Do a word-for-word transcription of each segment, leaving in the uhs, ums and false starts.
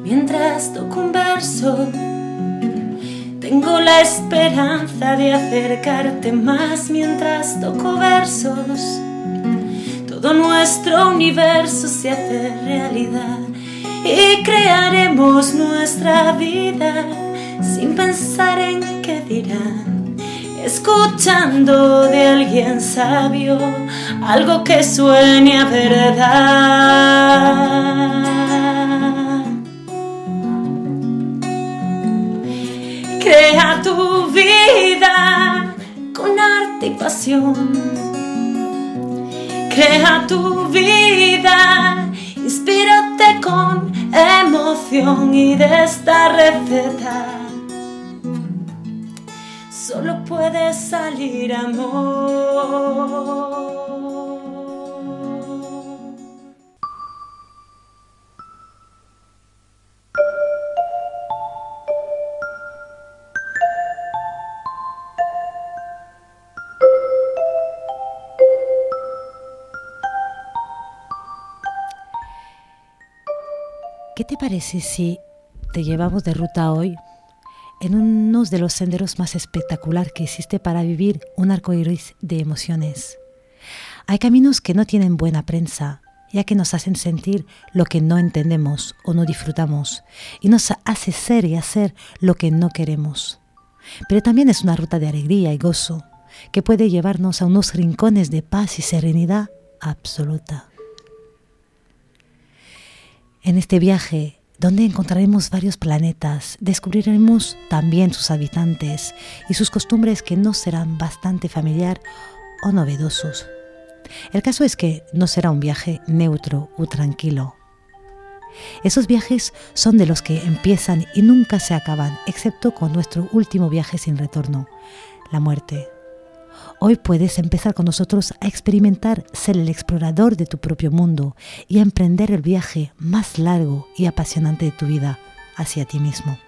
mientras toco un verso. Tengo la esperanza de acercarte más mientras toco versos. Todo nuestro universo se hace realidad y crearemos nuestra vida sin pensar en qué dirán, escuchando de alguien sabio algo que suene a verdad. Crea tu vida con arte y pasión. Crea tu vida, inspírate con emoción, y de esta receta solo puede salir amor. ¿Qué te parece si te llevamos de ruta hoy en uno de los senderos más espectaculares que existe para vivir un arcoíris de emociones? Hay caminos que no tienen buena prensa, ya que nos hacen sentir lo que no entendemos o no disfrutamos, y nos hace ser y hacer lo que no queremos. Pero también es una ruta de alegría y gozo, que puede llevarnos a unos rincones de paz y serenidad absoluta. En este viaje, donde encontraremos varios planetas, descubriremos también sus habitantes y sus costumbres que nos serán bastante familiar o novedosos. El caso es que no será un viaje neutro o tranquilo. Esos viajes son de los que empiezan y nunca se acaban, excepto con nuestro último viaje sin retorno, la muerte. Hoy puedes empezar con nosotros a experimentar ser el explorador de tu propio mundo y a emprender el viaje más largo y apasionante de tu vida hacia ti mismo.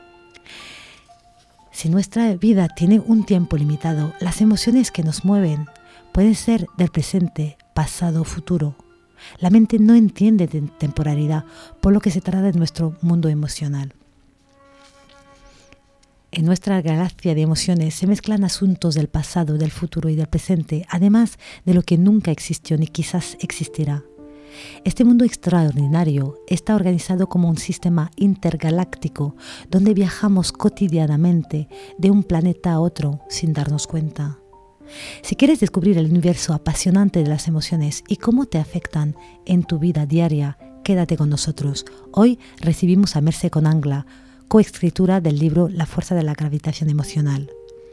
Si nuestra vida tiene un tiempo limitado, las emociones que nos mueven pueden ser del presente, pasado o futuro. La mente no entiende de temporalidad, por lo que se trata de nuestro mundo emocional. En nuestra galaxia de emociones se mezclan asuntos del pasado, del futuro y del presente, además de lo que nunca existió ni quizás existirá. Este mundo extraordinario está organizado como un sistema intergaláctico donde viajamos cotidianamente de un planeta a otro sin darnos cuenta. Si quieres descubrir el universo apasionante de las emociones y cómo te afectan en tu vida diaria, quédate con nosotros. Hoy recibimos a Merce Conangla, coescritura del libro La fuerza de la gravitación emocional.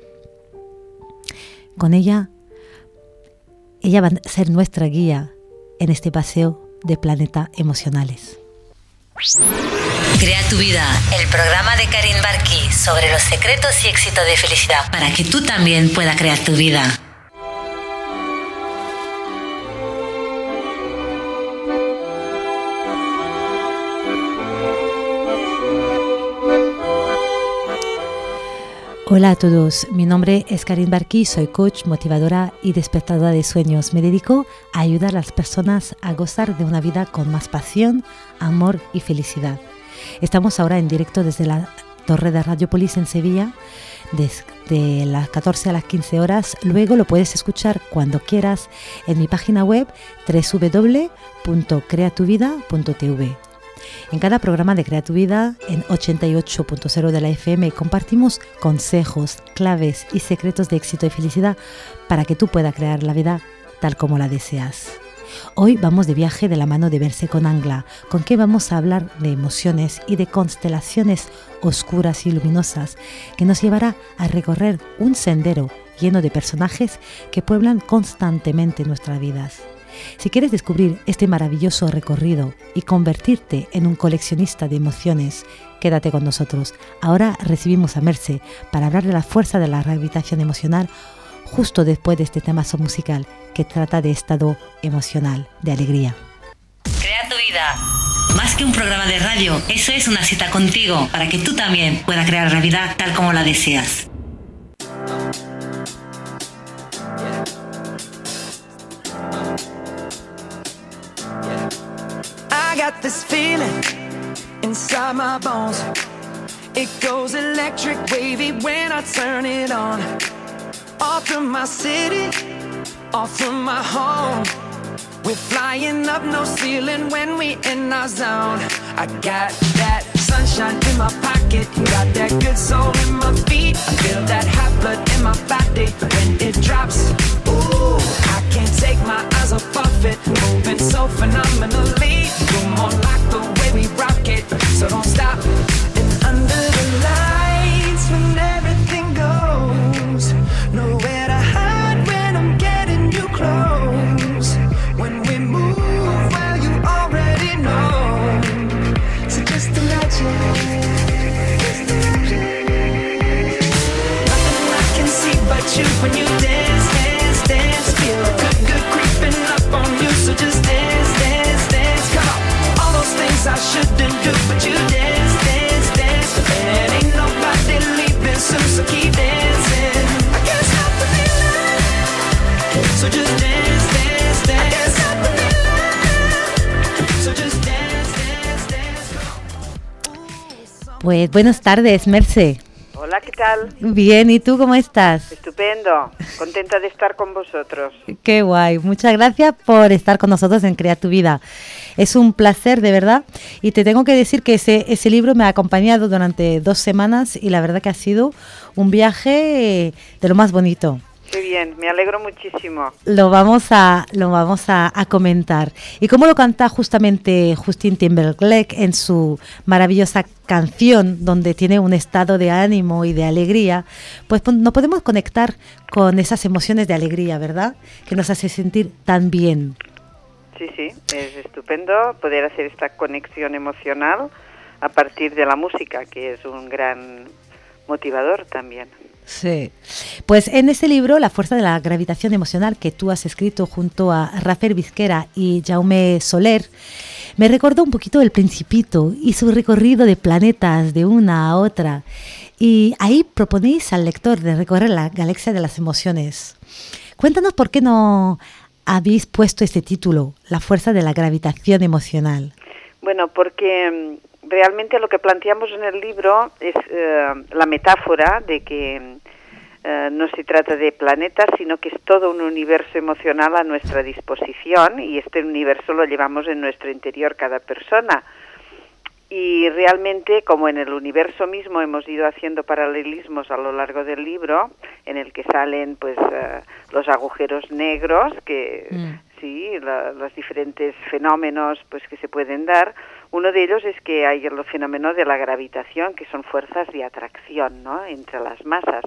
Con ella, ella va a ser nuestra guía en este paseo de planeta emocionales. Crea tu vida, el programa de Karin Barki sobre los secretos y éxito de felicidad para que tú también puedas crear tu vida. Hola a todos, mi nombre es Karin Barki, soy coach, motivadora y despertadora de sueños. Me dedico a ayudar a las personas a gozar de una vida con más pasión, amor y felicidad. Estamos ahora en directo desde la torre de Radiopolis en Sevilla, desde las catorce a las quince horas. Luego lo puedes escuchar cuando quieras en mi página web doble u doble u doble u punto crea tu vida punto t v. En cada programa de Crea tu Vida, en ochenta y ocho punto cero de la F M, compartimos consejos, claves y secretos de éxito y felicidad para que tú puedas crear la vida tal como la deseas. Hoy vamos de viaje de la mano de Merce Conangla, con que vamos a hablar de emociones y de constelaciones oscuras y luminosas que nos llevará a recorrer un sendero lleno de personajes que pueblan constantemente nuestras vidas. Si quieres descubrir este maravilloso recorrido y convertirte en un coleccionista de emociones, quédate con nosotros. Ahora recibimos a Merce para hablar de la fuerza de la gravitación emocional justo después de este temazo musical que trata de estado emocional, de alegría. Crea tu vida. Más que un programa de radio, eso es una cita contigo para que tú también puedas crear la vida tal como la deseas. I got this feeling inside my bones. It goes electric wavy when I turn it on. Off from my city, off from my home. We're flying up, no ceiling when we in our zone. I got that sunshine in my pocket, got that good soul in my feet. I feel that hot blood in my body when it drops. Ooh, I can't take my eyes off of it, moving so phenomenally. You're more like the way we rock it, so don't stop. And under the lights when everything goes, nowhere to hide when I'm getting you close. When we move, well, you already know. So just imagine, just imagine. Nothing I can see but you when you dance, dance, dance. Feel good, good creeping up on you. So just dance, dance, dance. Come on, all those things I shouldn't do, but you dance, dance, dance. And ain't nobody leaving soon, so keep dancing. I can't stop the feeling. So just dance, dance, dance. I can't stop the feeling. So just dance, dance, dance. Pues buenas tardes, Merce. Hola, ¿qué tal? Bien, ¿y tú cómo estás? Estupendo, contenta de estar con vosotros. Qué guay, muchas gracias por estar con nosotros en Crea tu Vida. Es un placer, de verdad, y te tengo que decir que ese, ese libro me ha acompañado durante dos semanas y la verdad que ha sido un viaje de lo más bonito. Qué bien, me alegro muchísimo. Lo vamos a lo vamos a, a comentar. Y cómo lo canta justamente Justin Timberlake en su maravillosa canción, donde tiene un estado de ánimo y de alegría, pues no podemos conectar con esas emociones de alegría, ¿verdad? Que nos hace sentir tan bien. Sí, sí, es estupendo poder hacer esta conexión emocional a partir de la música, que es un gran motivador también. Sí, pues en este libro, La fuerza de la gravitación emocional, que tú has escrito junto a Rafael Vizquera y Jaume Soler, me recordó un poquito El Principito y su recorrido de planetas de una a otra. Y ahí proponéis al lector de recorrer la galaxia de las emociones. Cuéntanos por qué no habéis puesto este título, La fuerza de la gravitación emocional. Bueno, porque realmente lo que planteamos en el libro es eh, la metáfora de que eh, no se trata de planetas, sino que es todo un universo emocional a nuestra disposición, y este universo lo llevamos en nuestro interior cada persona. Y realmente, como en el universo mismo hemos ido haciendo paralelismos a lo largo del libro, en el que salen pues uh, los agujeros negros, que mm. sí, la, los diferentes fenómenos pues que se pueden dar. Uno de ellos es que hay el fenómeno de la gravitación, que son fuerzas de atracción, ¿no?, entre las masas.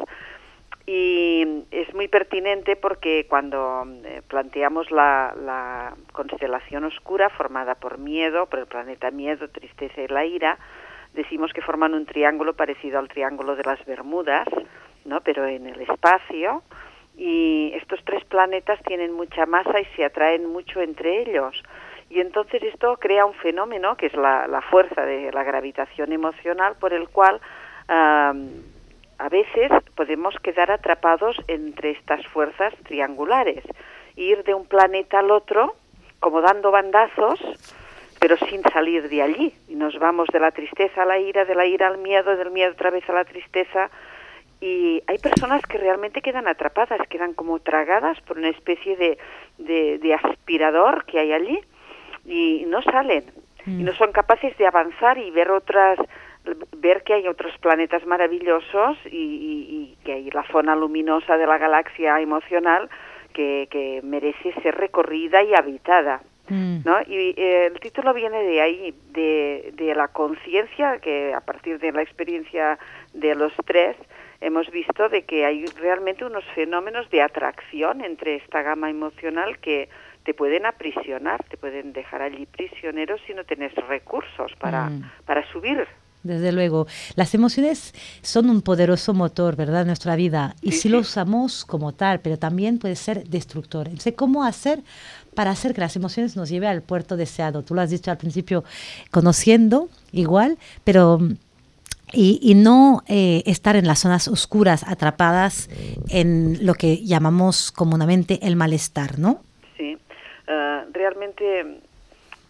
Y es muy pertinente porque cuando eh, planteamos la, la constelación oscura formada por miedo, por el planeta miedo, tristeza y la ira, decimos que forman un triángulo parecido al triángulo de las Bermudas, ¿no?, pero en el espacio. Y estos tres planetas tienen mucha masa y se atraen mucho entre ellos. Y entonces esto crea un fenómeno que es la, la fuerza de la gravitación emocional, por el cual um, a veces podemos quedar atrapados entre estas fuerzas triangulares, ir de un planeta al otro como dando bandazos, pero sin salir de allí. Y nos vamos de la tristeza a la ira, de la ira al miedo, del miedo otra vez a la tristeza. Y hay personas que realmente quedan atrapadas, quedan como tragadas por una especie de, de, de aspirador que hay allí y no salen. Mm. Y no son capaces de avanzar y ver otras... ver que hay otros planetas maravillosos y, y, y que hay la zona luminosa de la galaxia emocional que, que merece ser recorrida y habitada, mm. ¿no? Y eh, el título viene de ahí, de, de la conciencia, que a partir de la experiencia de los tres hemos visto de que hay realmente unos fenómenos de atracción entre esta gama emocional que te pueden aprisionar, te pueden dejar allí prisionero si no tienes recursos para, mm. para subir. Desde luego, las emociones son un poderoso motor, ¿verdad?, en nuestra vida, y sí, sí lo usamos como tal, pero también puede ser destructor. Entonces, ¿cómo hacer para hacer que las emociones nos lleven al puerto deseado? Tú lo has dicho al principio, conociendo igual, pero y, y no eh, estar en las zonas oscuras, atrapadas en lo que llamamos comúnmente el malestar, ¿no? Sí, uh, realmente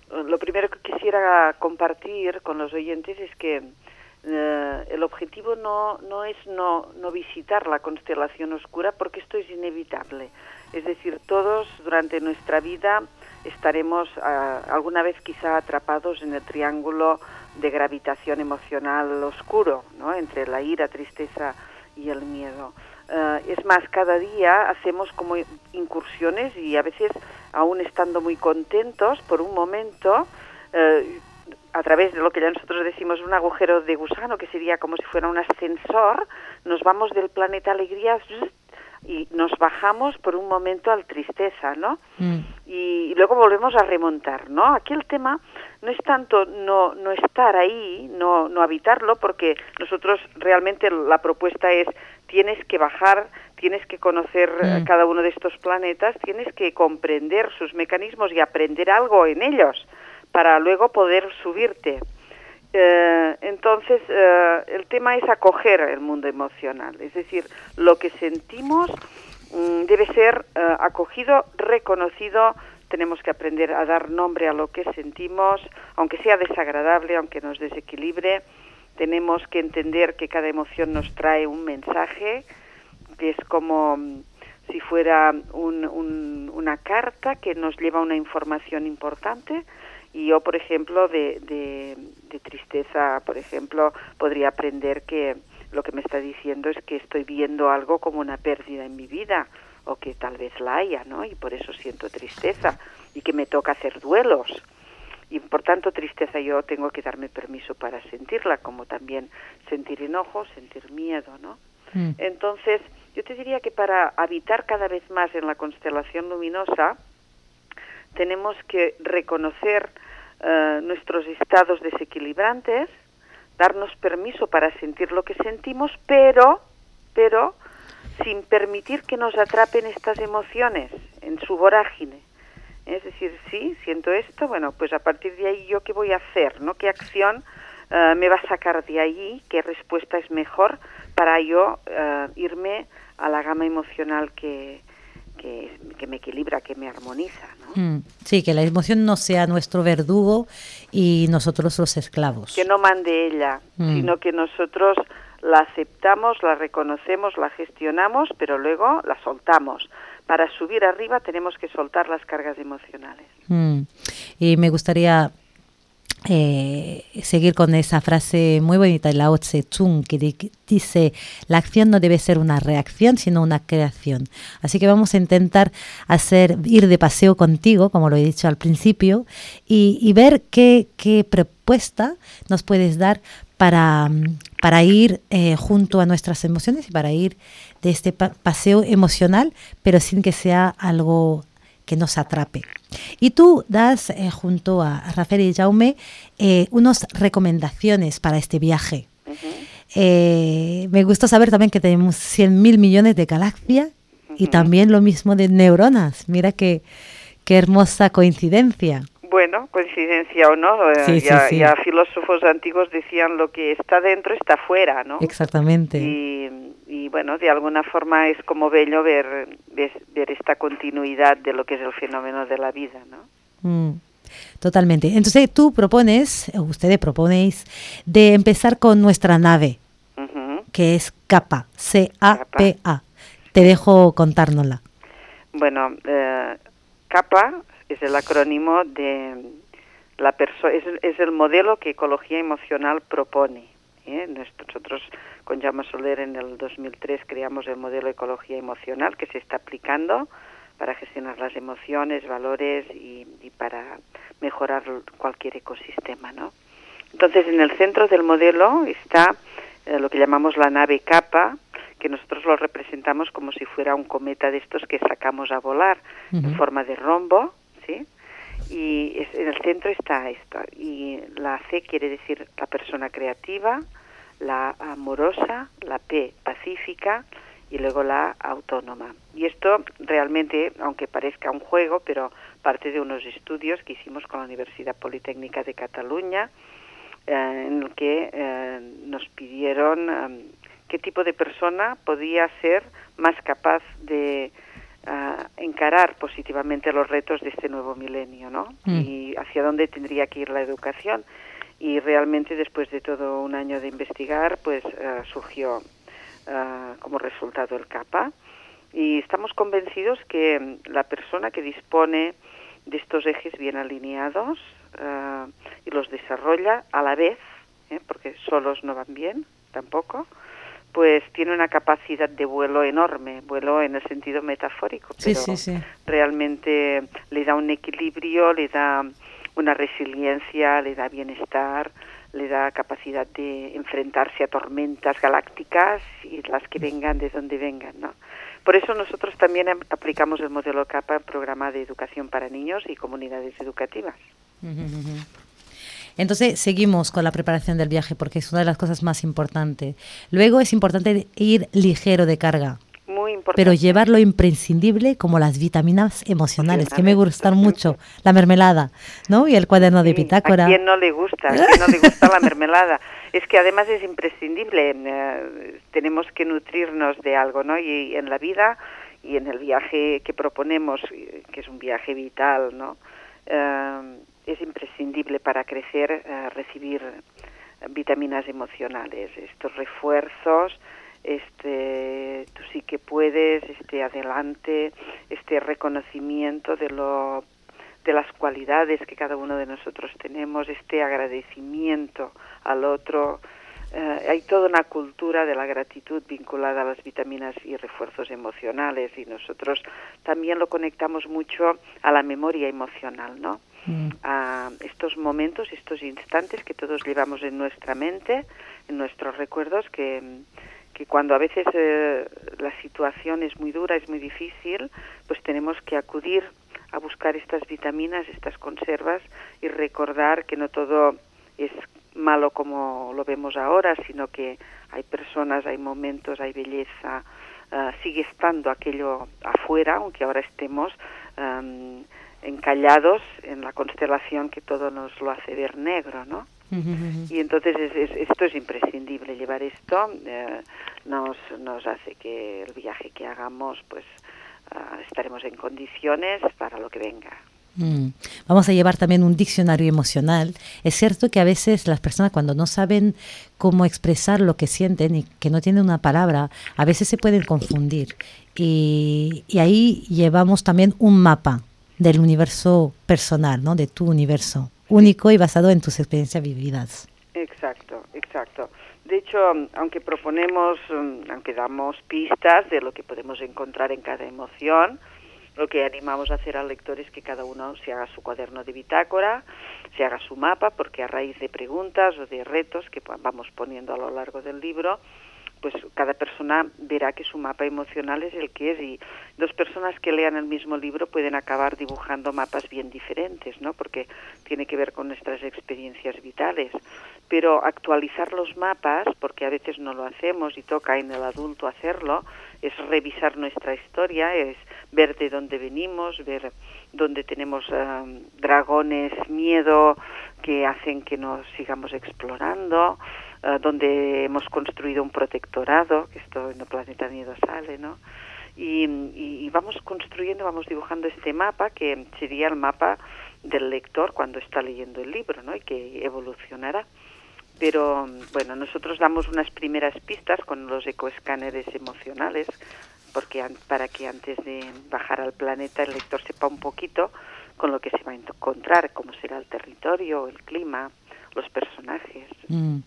lo primero que quisiera compartir con los oyentes es que eh, el objetivo no, no es no, no visitar la constelación oscura, porque esto es inevitable. Es decir, todos durante nuestra vida estaremos uh, alguna vez quizá atrapados en el triángulo de gravitación emocional oscuro, ¿no? Entre la ira, tristeza y el miedo. Uh, es más, cada día hacemos como incursiones y a veces, aún estando muy contentos, por un momento, uh, a través de lo que ya nosotros decimos un agujero de gusano, que sería como si fuera un ascensor, nos vamos del planeta alegría y nos bajamos por un momento al tristeza, ¿no? Mm. Y, y luego volvemos a remontar, ¿no? Aquí el tema no es tanto no, no estar ahí, no, no habitarlo, porque nosotros realmente la propuesta es tienes que bajar, tienes que conocer mm. cada uno de estos planetas, tienes que comprender sus mecanismos y aprender algo en ellos para luego poder subirte. Eh, entonces, eh, el tema es acoger el mundo emocional, es decir, lo que sentimos mm, debe ser eh, acogido, reconocido. Tenemos que aprender a dar nombre a lo que sentimos, aunque sea desagradable, aunque nos desequilibre. Tenemos que entender que cada emoción nos trae un mensaje, que es como mm, si fuera un, un, una carta que nos lleva una información importante. Y yo, por ejemplo, de, de, de tristeza, por ejemplo, podría aprender que lo que me está diciendo es que estoy viendo algo como una pérdida en mi vida, o que tal vez la haya, ¿no? Y por eso siento tristeza, y que me toca hacer duelos. Y por tanto, tristeza yo tengo que darme permiso para sentirla, como también sentir enojo, sentir miedo, ¿no? Mm. Entonces, yo te diría que para habitar cada vez más en la constelación luminosa, tenemos que reconocer uh, nuestros estados desequilibrantes, darnos permiso para sentir lo que sentimos, pero, pero sin permitir que nos atrapen estas emociones en su vorágine. Es decir, sí, siento esto, bueno, pues a partir de ahí, ¿yo qué voy a hacer? ¿No? ¿Qué acción uh, me va a sacar de ahí? ¿Qué respuesta es mejor para yo uh, irme a la gama emocional que... Que, que me equilibra, que me armoniza, ¿no? Mm, sí, que la emoción no sea nuestro verdugo y nosotros los esclavos. Que no mande ella, mm. sino que nosotros la aceptamos, la reconocemos, la gestionamos, pero luego la soltamos. Para subir arriba tenemos que soltar las cargas emocionales. Mm. Y me gustaría Eh, seguir con esa frase muy bonita de Lao Tse Chun, que di- dice: la acción no debe ser una reacción, sino una creación. Así que vamos a intentar hacer ir de paseo contigo, como lo he dicho al principio, y, y ver qué, qué propuesta nos puedes dar para, para ir eh, junto a nuestras emociones y para ir de este pa- paseo emocional, pero sin que sea algo que nos atrape. Y tú das, eh, junto a Rafael y Jaume, eh, unas recomendaciones para este viaje. Uh-huh. Eh, me gusta saber también que tenemos cien mil millones de galaxias uh-huh. y también lo mismo de neuronas. Mira qué, qué hermosa coincidencia. Bueno, coincidencia o no, sí, ya, sí, sí. ya filósofos antiguos decían lo que está dentro está fuera, ¿no? Exactamente. Y, y bueno, de alguna forma es como bello ver, ver, ver esta continuidad de lo que es el fenómeno de la vida, ¿no? Mm, totalmente. Entonces tú propones, ustedes proponéis, de empezar con nuestra nave, uh-huh. que es Kappa, C A P A. Te dejo contárnosla. Bueno, eh, Kappa es el acrónimo de la persona, es, es el modelo que Ecología Emocional propone. ¿eh? Nosotros con Jaume Soler en el dos mil tres creamos el modelo Ecología Emocional que se está aplicando para gestionar las emociones, valores y, y para mejorar cualquier ecosistema, ¿no? Entonces, en el centro del modelo está eh, lo que llamamos la nave Kappa, que nosotros lo representamos como si fuera un cometa de estos que sacamos a volar uh-huh. en forma de rombo, ¿sí? Y es, en el centro está esto, y la C quiere decir la persona creativa, la amorosa, la P pacífica y luego la autónoma. Y esto realmente, aunque parezca un juego, pero parte de unos estudios que hicimos con la Universidad Politécnica de Cataluña, eh, en el que eh, nos pidieron eh, qué tipo de persona podía ser más capaz de uh, encarar positivamente los retos de este nuevo milenio, ¿no? Mm. Y hacia dónde tendría que ir la educación. Y realmente después de todo un año de investigar, pues uh, surgió uh, como resultado el CAPA. Y estamos convencidos que la persona que dispone de estos ejes bien alineados uh, y los desarrolla a la vez, ¿eh? Porque solos no van bien tampoco, pues tiene una capacidad de vuelo enorme, vuelo en el sentido metafórico, sí, pero sí, sí. realmente le da un equilibrio, le da una resiliencia, le da bienestar, le da capacidad de enfrentarse a tormentas galácticas y las que vengan de donde vengan, ¿no? Por eso nosotros también aplicamos el modelo CAPA en programa de educación para niños y comunidades educativas. Uh-huh. Entonces seguimos con la preparación del viaje porque es una de las cosas más importantes. Luego es importante ir ligero de carga. Muy importante. Pero llevar lo imprescindible como las vitaminas emocionales, que me gustan mucho, la mermelada, ¿no? Y el cuaderno sí, de bitácora. ¿A quién no le gusta? ¿A quién no le gusta la mermelada? Es que además es imprescindible. Eh, tenemos que nutrirnos de algo, ¿no? Y en la vida y en el viaje que proponemos, que es un viaje vital, ¿no? Eh, es imprescindible para crecer eh, recibir vitaminas emocionales, estos refuerzos, este tú sí que puedes, este adelante, este reconocimiento de lo de las cualidades que cada uno de nosotros tenemos, este agradecimiento al otro. Eh, hay toda una cultura de la gratitud vinculada a las vitaminas y refuerzos emocionales, y nosotros también lo conectamos mucho a la memoria emocional, ¿no? Mm. A estos momentos, estos instantes que todos llevamos en nuestra mente, en nuestros recuerdos, que que cuando a veces eh, la situación es muy dura, es muy difícil, pues tenemos que acudir a buscar estas vitaminas, estas conservas, y recordar que no todo es malo como lo vemos ahora, sino que hay personas, hay momentos, hay belleza, uh, sigue estando aquello afuera, aunque ahora estemos um, encallados en la constelación que todo nos lo hace ver negro, ¿no? Y entonces es, es, esto es imprescindible, llevar esto eh, nos, nos hace que el viaje que hagamos, pues uh, estaremos en condiciones para lo que venga. Mm. Vamos a llevar también un diccionario emocional. Es cierto que a veces las personas, cuando no saben cómo expresar lo que sienten y que no tienen una palabra, a veces se pueden confundir. Y, y ahí llevamos también un mapa del universo personal, ¿no? De tu universo único y basado en tus experiencias vividas. Exacto, exacto. De hecho, aunque proponemos, aunque damos pistas de lo que podemos encontrar en cada emoción, lo que animamos a hacer al lector es que cada uno se haga su cuaderno de bitácora, se haga su mapa, porque a raíz de preguntas o de retos que vamos poniendo a lo largo del libro, pues cada persona verá que su mapa emocional es el que es, y dos personas que lean el mismo libro pueden acabar dibujando mapas bien diferentes, ¿no? Porque tiene que ver con nuestras experiencias vitales. Pero actualizar los mapas, porque a veces no lo hacemos y toca en el adulto hacerlo, es revisar nuestra historia, es ver de dónde venimos, ver dónde tenemos um, dragones, miedo, que hacen que nos sigamos explorando, Uh, donde hemos construido un protectorado, que esto en el Planeta Miedo sale, ¿no? Y, y, y vamos construyendo, vamos dibujando este mapa, que sería el mapa del lector cuando está leyendo el libro, ¿no? Y que evolucionará. Pero, bueno, nosotros damos unas primeras pistas con los ecoescáneres emocionales, porque an- para que antes de bajar al planeta el lector sepa un poquito con lo que se va a encontrar, cómo será el territorio, el clima, los personajes. Mm.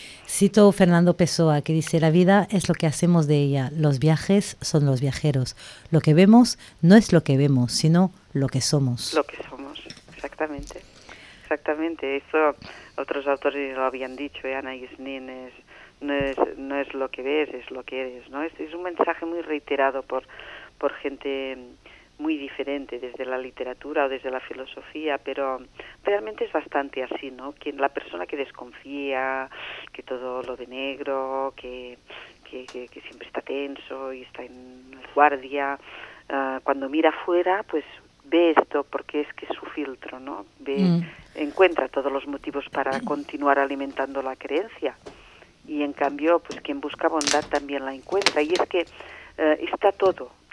Cito Fernando Pessoa, que dice: la vida es lo que hacemos de ella, los viajes son los viajeros. Lo que vemos no es lo que vemos, sino lo que somos. Lo que somos, exactamente. Exactamente. Eso otros autores lo habían dicho, ¿eh? Ana Isnin, es, no, es, no es lo que ves, es lo que eres, ¿no? Es, es un mensaje muy reiterado por, por gente muy diferente desde la literatura o desde la filosofía, pero realmente es bastante así, ¿no? Quien, la persona que desconfía, que todo lo ve negro, que, que, que, que siempre está tenso y está en guardia, uh, cuando mira afuera, pues ve esto porque es que es su filtro, ¿no? Ve, mm. encuentra todos los motivos para continuar alimentando la creencia, y en cambio, pues quien busca bondad también la encuentra, y es que uh, está todo.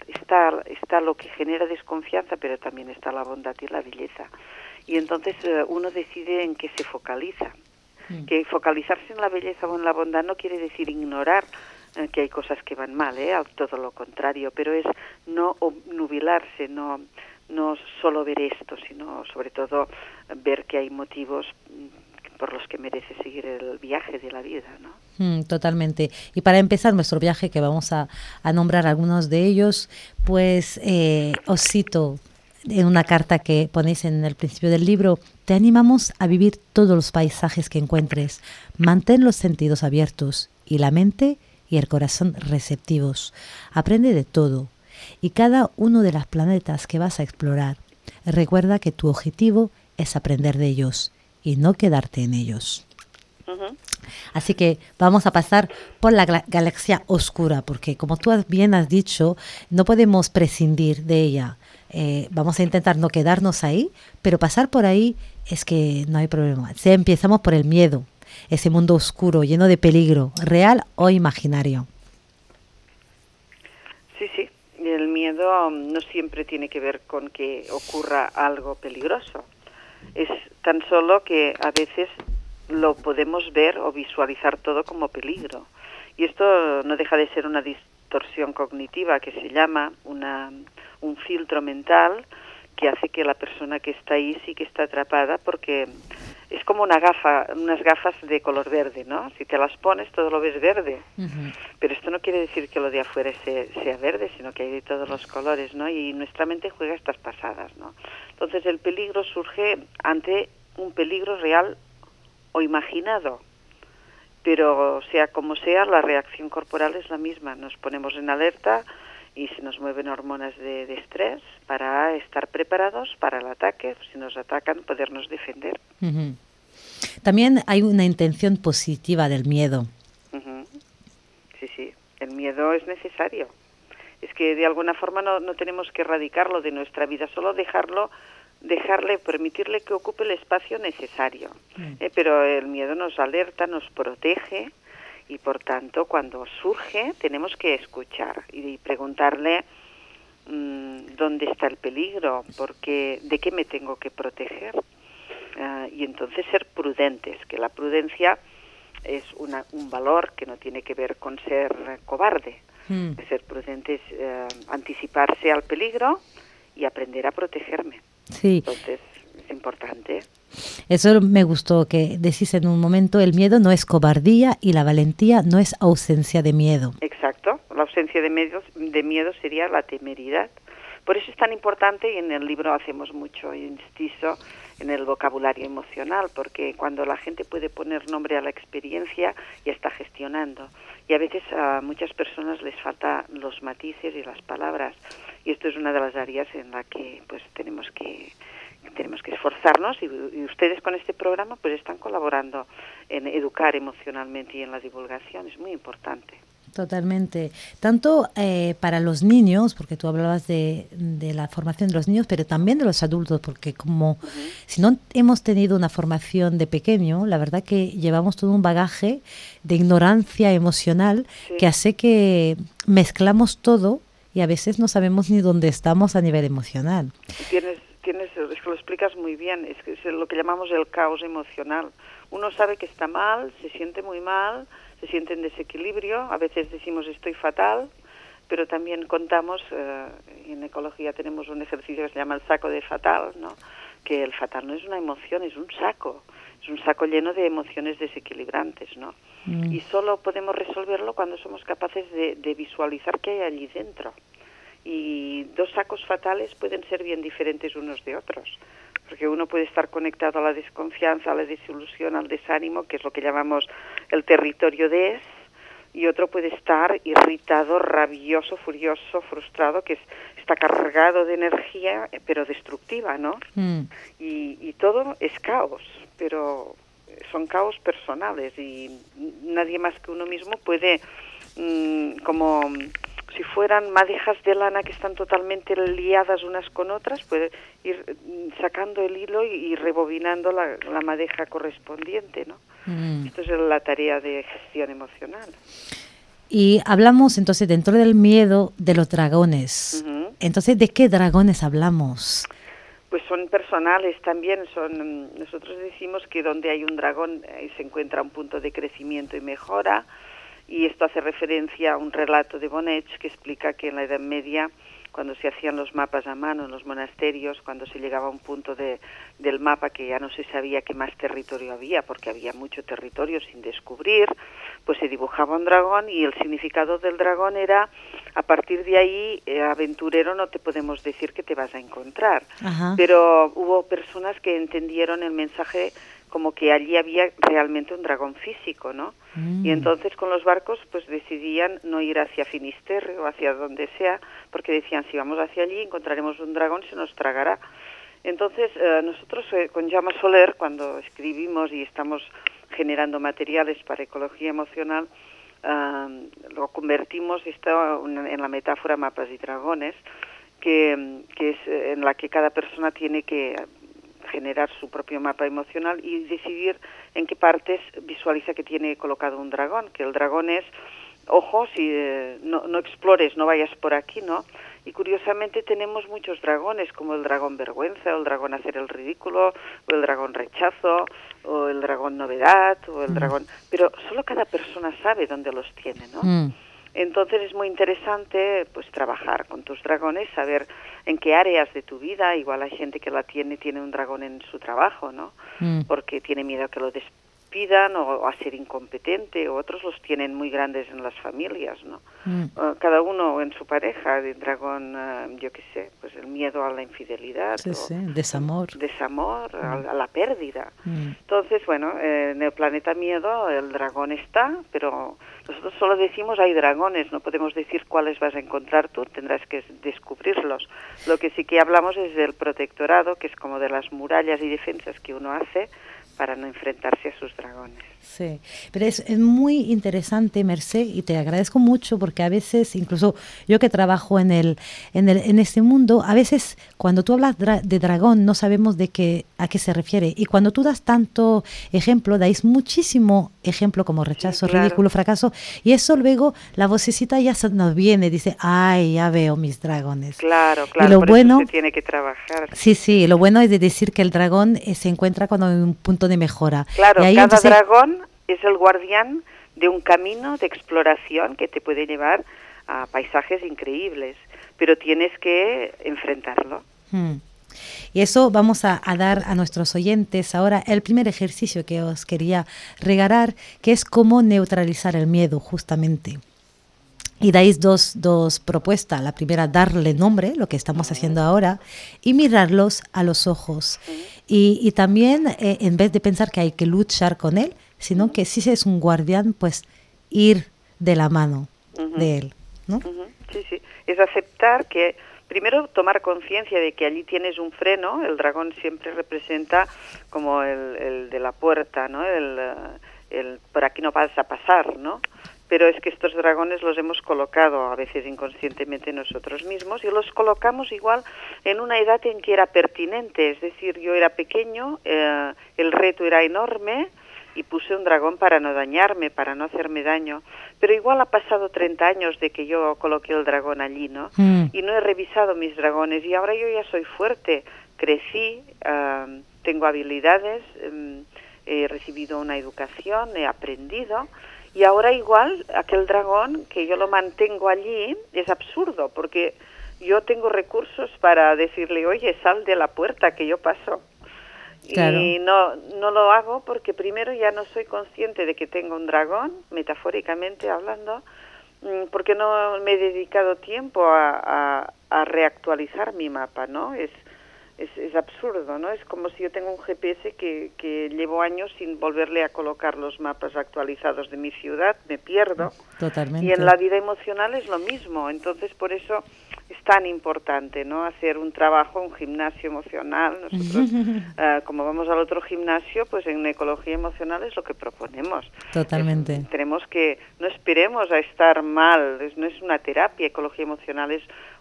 está, está lo que genera desconfianza, pero también está la bondad y la belleza. Y entonces eh, uno decide en qué se focaliza. Mm. Que focalizarse en la belleza o en la bondad no quiere decir ignorar eh, que hay cosas que van mal, ¿eh? Todo lo contrario, pero es no obnubilarse, no, no solo ver esto, sino sobre todo ver que hay motivos por los que merece seguir el viaje de la vida, ¿no? Mm, totalmente. Y para empezar nuestro viaje, que vamos a, a nombrar algunos de ellos, pues eh, os cito en una carta que ponéis en el principio del libro: te animamos a vivir todos los paisajes que encuentres, mantén los sentidos abiertos y la mente y el corazón receptivos, aprende de todo y cada uno de los planetas que vas a explorar. Recuerda que tu objetivo es aprender de ellos y no quedarte en ellos. Uh-huh. Así que vamos a pasar por la gal- galaxia oscura, porque como tú bien has dicho, no podemos prescindir de ella. Eh, vamos a intentar no quedarnos ahí, pero pasar por ahí es que no hay problema. Si empezamos por el miedo, ese mundo oscuro, lleno de peligro, real o imaginario. Sí, sí. El miedo no siempre tiene que ver con que ocurra algo peligroso. Es tan solo que a veces lo podemos ver o visualizar todo como peligro. Y esto no deja de ser una distorsión cognitiva que se llama una, un filtro mental que hace que la persona que está ahí sí que está atrapada, porque es como una gafa, unas gafas de color verde, ¿no? Si te las pones todo lo ves verde. Uh-huh. Pero esto no quiere decir que lo de afuera sea, sea verde, sino que hay de todos los colores, ¿no? Y nuestra mente juega estas pasadas, ¿no? Entonces el peligro surge ante un peligro real o imaginado, pero sea como sea, la reacción corporal es la misma. Nos ponemos en alerta y se nos mueven hormonas de, de estrés para estar preparados para el ataque. Si nos atacan, podernos defender. Uh-huh. También hay una intención positiva del miedo. Uh-huh. Sí, sí, el miedo es necesario. Es que de alguna forma no, no tenemos que erradicarlo de nuestra vida, solo dejarlo, dejarle, permitirle que ocupe el espacio necesario. Uh-huh. Eh, pero el miedo nos alerta, nos protege. Y por tanto, cuando surge, tenemos que escuchar y preguntarle mmm, dónde está el peligro, porque de qué me tengo que proteger. Uh, y entonces ser prudentes, que la prudencia es una, un valor que no tiene que ver con ser cobarde. Mm. Ser prudente es uh, anticiparse al peligro y aprender a protegerme. Sí. Entonces, es importante. Eso me gustó que decís en un momento: el miedo no es cobardía y la valentía no es ausencia de miedo. Exacto, la ausencia de miedo, de miedo sería la temeridad. Por eso es tan importante, y en el libro hacemos mucho inciso en el vocabulario emocional, porque cuando la gente puede poner nombre a la experiencia, ya está gestionando. Y a veces a muchas personas les faltan los matices y las palabras, y esto es una de las áreas en la que pues tenemos que tenemos que esforzarnos, y, y ustedes con este programa pues están colaborando en educar emocionalmente y en la divulgación. Es muy importante. Totalmente. Tanto eh, para los niños, porque tú hablabas de, de la formación de los niños, pero también de los adultos, porque como uh-huh. si no hemos tenido una formación de pequeño, la verdad que llevamos todo un bagaje de ignorancia emocional sí. que hace que mezclamos todo y a veces no sabemos ni dónde estamos a nivel emocional. Tienes Tienes, es que lo explicas muy bien, es que es lo que llamamos el caos emocional. Uno sabe que está mal, se siente muy mal, se siente en desequilibrio, a veces decimos estoy fatal, pero también contamos, eh, en ecología tenemos un ejercicio que se llama el saco de fatal, ¿no? Que el fatal no es una emoción, es un saco, es un saco lleno de emociones desequilibrantes, ¿no? Mm. Y solo podemos resolverlo cuando somos capaces de, de visualizar qué hay allí dentro. Y dos sacos fatales pueden ser bien diferentes unos de otros, porque uno puede estar conectado a la desconfianza, a la desilusión, al desánimo, que es lo que llamamos el territorio de es, y otro puede estar irritado, rabioso, furioso, frustrado, que es, está cargado de energía, pero destructiva, ¿no? Mm. Y, y todo es caos, pero son caos personales, y nadie más que uno mismo puede, mmm, como... si fueran madejas de lana que están totalmente liadas unas con otras, puede ir sacando el hilo y, y rebobinando la, la madeja correspondiente, ¿no? Mm. Esto es la tarea de gestión emocional. Y hablamos entonces dentro del miedo de los dragones. Uh-huh. Entonces, ¿de qué dragones hablamos? Pues son personales también, son nosotros decimos que donde hay un dragón eh, se encuentra un punto de crecimiento y mejora, y esto hace referencia a un relato de Bonnet que explica que en la Edad Media, cuando se hacían los mapas a mano en los monasterios, cuando se llegaba a un punto de, del mapa que ya no se sabía qué más territorio había, porque había mucho territorio sin descubrir, pues se dibujaba un dragón, y el significado del dragón era, a partir de ahí, eh, aventurero no te podemos decir que te vas a encontrar. Ajá. Pero hubo personas que entendieron el mensaje como que allí había realmente un dragón físico, ¿no? Mm. Y entonces con los barcos pues decidían no ir hacia Finisterre o hacia donde sea, porque decían, si vamos hacia allí encontraremos un dragón, se nos tragará. Entonces eh, nosotros eh, con Jaume Soler, cuando escribimos y estamos generando materiales para ecología emocional, eh, lo convertimos esto en la metáfora mapas y dragones, que, que es en la que cada persona tiene que generar su propio mapa emocional y decidir en qué partes visualiza que tiene colocado un dragón, que el dragón es, ojo, si eh, no, no explores, no vayas por aquí, ¿no? Y curiosamente tenemos muchos dragones, como el dragón vergüenza, o el dragón hacer el ridículo, o el dragón rechazo, o el dragón novedad, o el mm. dragón... Pero solo cada persona sabe dónde los tiene, ¿no? Mm. Entonces es muy interesante pues trabajar con tus dragones, saber en qué áreas de tu vida, igual hay gente que la tiene, tiene un dragón en su trabajo, ¿no? Mm. Porque tiene miedo a que lo despidan o a ser incompetente, o otros los tienen muy grandes en las familias, ¿no? Mm. Uh, cada uno en su pareja, de dragón, uh, yo qué sé, pues el miedo a la infidelidad. Sí, sí, desamor. Desamor, mm. a, a la pérdida. Mm. Entonces, bueno, eh, en el planeta miedo el dragón está, pero... Nosotros solo decimos hay dragones, no podemos decir cuáles vas a encontrar tú, tendrás que descubrirlos. Lo que sí que hablamos es del protectorado, que es como de las murallas y defensas que uno hace para no enfrentarse a sus dragones. Sí, pero es, es muy interesante, Mercé, y te agradezco mucho porque a veces, incluso yo que trabajo en el en el en este mundo, a veces cuando tú hablas dra- de dragón no sabemos de qué a qué se refiere, y cuando tú das tanto ejemplo, dais muchísimo ejemplo como rechazo, sí, claro, ridículo, fracaso, y eso luego la vocecita ya se nos viene, dice, ay, ya veo mis dragones. Claro, claro, y lo por bueno, eso se tiene que trabajar. Sí, sí, lo bueno es de decir que el dragón eh, se encuentra cuando hay un punto de mejora. Claro, y ahí cada entonces, dragón es el guardián de un camino de exploración que te puede llevar a paisajes increíbles, pero tienes que enfrentarlo. Hmm. Y eso vamos a, a dar a nuestros oyentes ahora el primer ejercicio que os quería regalar, que es cómo neutralizar el miedo, justamente. Y dais dos, dos propuestas. La primera, darle nombre, lo que estamos haciendo ahora, y mirarlos a los ojos. Y, y también, eh, en vez de pensar que hay que luchar con él, sino que si es un guardián, pues ir de la mano uh-huh. de él, ¿no? Uh-huh. Sí, sí. Es aceptar que, primero, tomar conciencia de que allí tienes un freno. El dragón siempre representa como el, el de la puerta, ¿no? El, el por aquí no vas a pasar, ¿no? Pero es que estos dragones los hemos colocado a veces inconscientemente nosotros mismos, y los colocamos igual en una edad en que era pertinente. Es decir, yo era pequeño, eh, el reto era enorme, y puse un dragón para no dañarme, para no hacerme daño. Pero igual ha pasado treinta años de que yo coloqué el dragón allí, ¿no? Mm. Y no he revisado mis dragones, y ahora yo ya soy fuerte, crecí, uh, tengo habilidades, um, he recibido una educación, he aprendido, y ahora igual aquel dragón que yo lo mantengo allí es absurdo, porque yo tengo recursos para decirle, oye, sal de la puerta que yo paso. Claro. Y no no lo hago porque primero ya no soy consciente de que tengo un dragón, metafóricamente hablando, porque no me he dedicado tiempo a, a, a reactualizar mi mapa, ¿no? Es, es es absurdo, ¿no? Es como si yo tengo un G P S que, que llevo años sin volverle a colocar los mapas actualizados de mi ciudad, me pierdo. Totalmente. Y en la vida emocional es lo mismo, entonces por eso es tan importante, ¿no? Hacer un trabajo, un gimnasio emocional. Nosotros, uh, como vamos al otro gimnasio, pues en ecología emocional es lo que proponemos. Totalmente. Es, tenemos que, no esperemos a estar mal, es, no es una terapia, ecología emocional es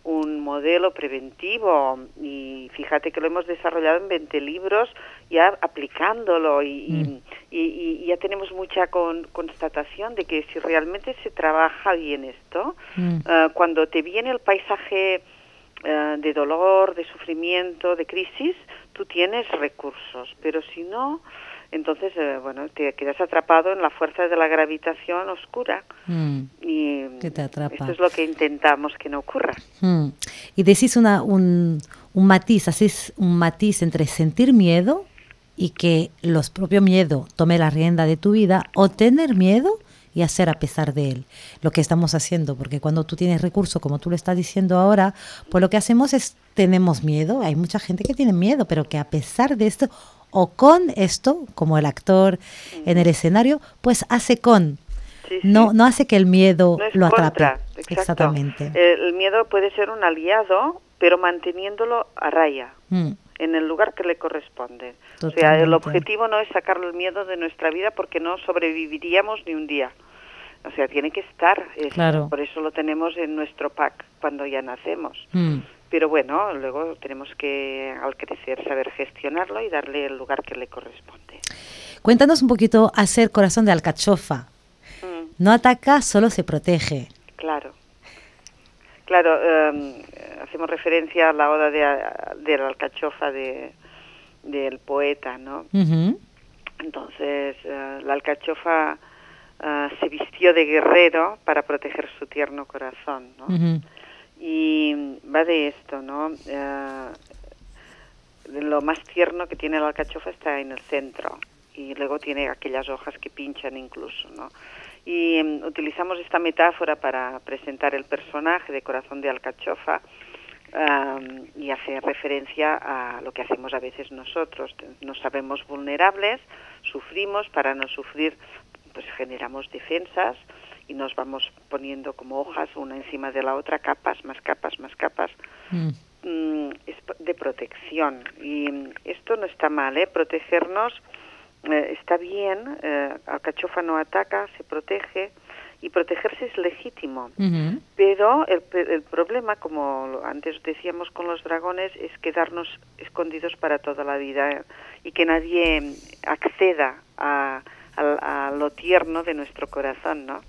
un modelo preventivo, y fíjate que lo hemos desarrollado en veinte libros, ya aplicándolo, y, mm. y, y, y ya tenemos mucha con, constatación de que si realmente se trabaja bien esto, mm. uh, cuando te viene el paisaje uh, de dolor, de sufrimiento, de crisis, tú tienes recursos, pero si no, entonces, eh, bueno, te quedas atrapado en la fuerza de la gravitación oscura, mm. y que te atrapa. Esto es lo que intentamos que no ocurra. Mm. Y decís una, un, un matiz, hacéis un matiz entre sentir miedo y que los propios miedos tome la rienda de tu vida, o tener miedo y hacer a pesar de él, lo que estamos haciendo, porque cuando tú tienes recursos, como tú lo estás diciendo ahora, pues lo que hacemos es, tenemos miedo, hay mucha gente que tiene miedo, pero que a pesar de esto, o con esto, como el actor uh-huh. en el escenario, pues hace con, sí, sí. No, no hace que el miedo no es lo atrape. Contra, exactamente. El miedo puede ser un aliado, pero manteniéndolo a raya. Mm. En el lugar que le corresponde. Totalmente. O sea, el objetivo no es sacarle el miedo de nuestra vida, porque no sobreviviríamos ni un día. O sea, tiene que estar. Es, claro. Por eso lo tenemos en nuestro pack cuando ya nacemos. Mm. Pero bueno, luego tenemos que, al crecer, saber gestionarlo y darle el lugar que le corresponde. Cuéntanos un poquito, hacer corazón de alcachofa. Mm. No ataca, solo se protege. Claro. Claro, eh, hacemos referencia a la oda de, de la alcachofa de, del poeta, ¿no? Uh-huh. Entonces, uh, la alcachofa uh, se vistió de guerrero para proteger su tierno corazón, ¿no? Uh-huh. Y va de esto, ¿no? Uh, lo más tierno que tiene la alcachofa está en el centro, y luego tiene aquellas hojas que pinchan incluso, ¿no? Y um, utilizamos esta metáfora para presentar el personaje de Corazón de Alcachofa, um, y hace referencia a lo que hacemos a veces nosotros. Nos sabemos vulnerables, sufrimos, para no sufrir pues generamos defensas y nos vamos poniendo como hojas una encima de la otra, capas, más capas, más capas. Mm. Mm, es de protección, y esto no está mal, ¿eh? Protegernos Eh, está bien, eh, alcachofa no ataca, se protege, y protegerse es legítimo. Uh-huh. Pero el, el problema, como antes decíamos con los dragones, es quedarnos escondidos para toda la vida, eh, y que nadie acceda a, a, a lo tierno de nuestro corazón, ¿no?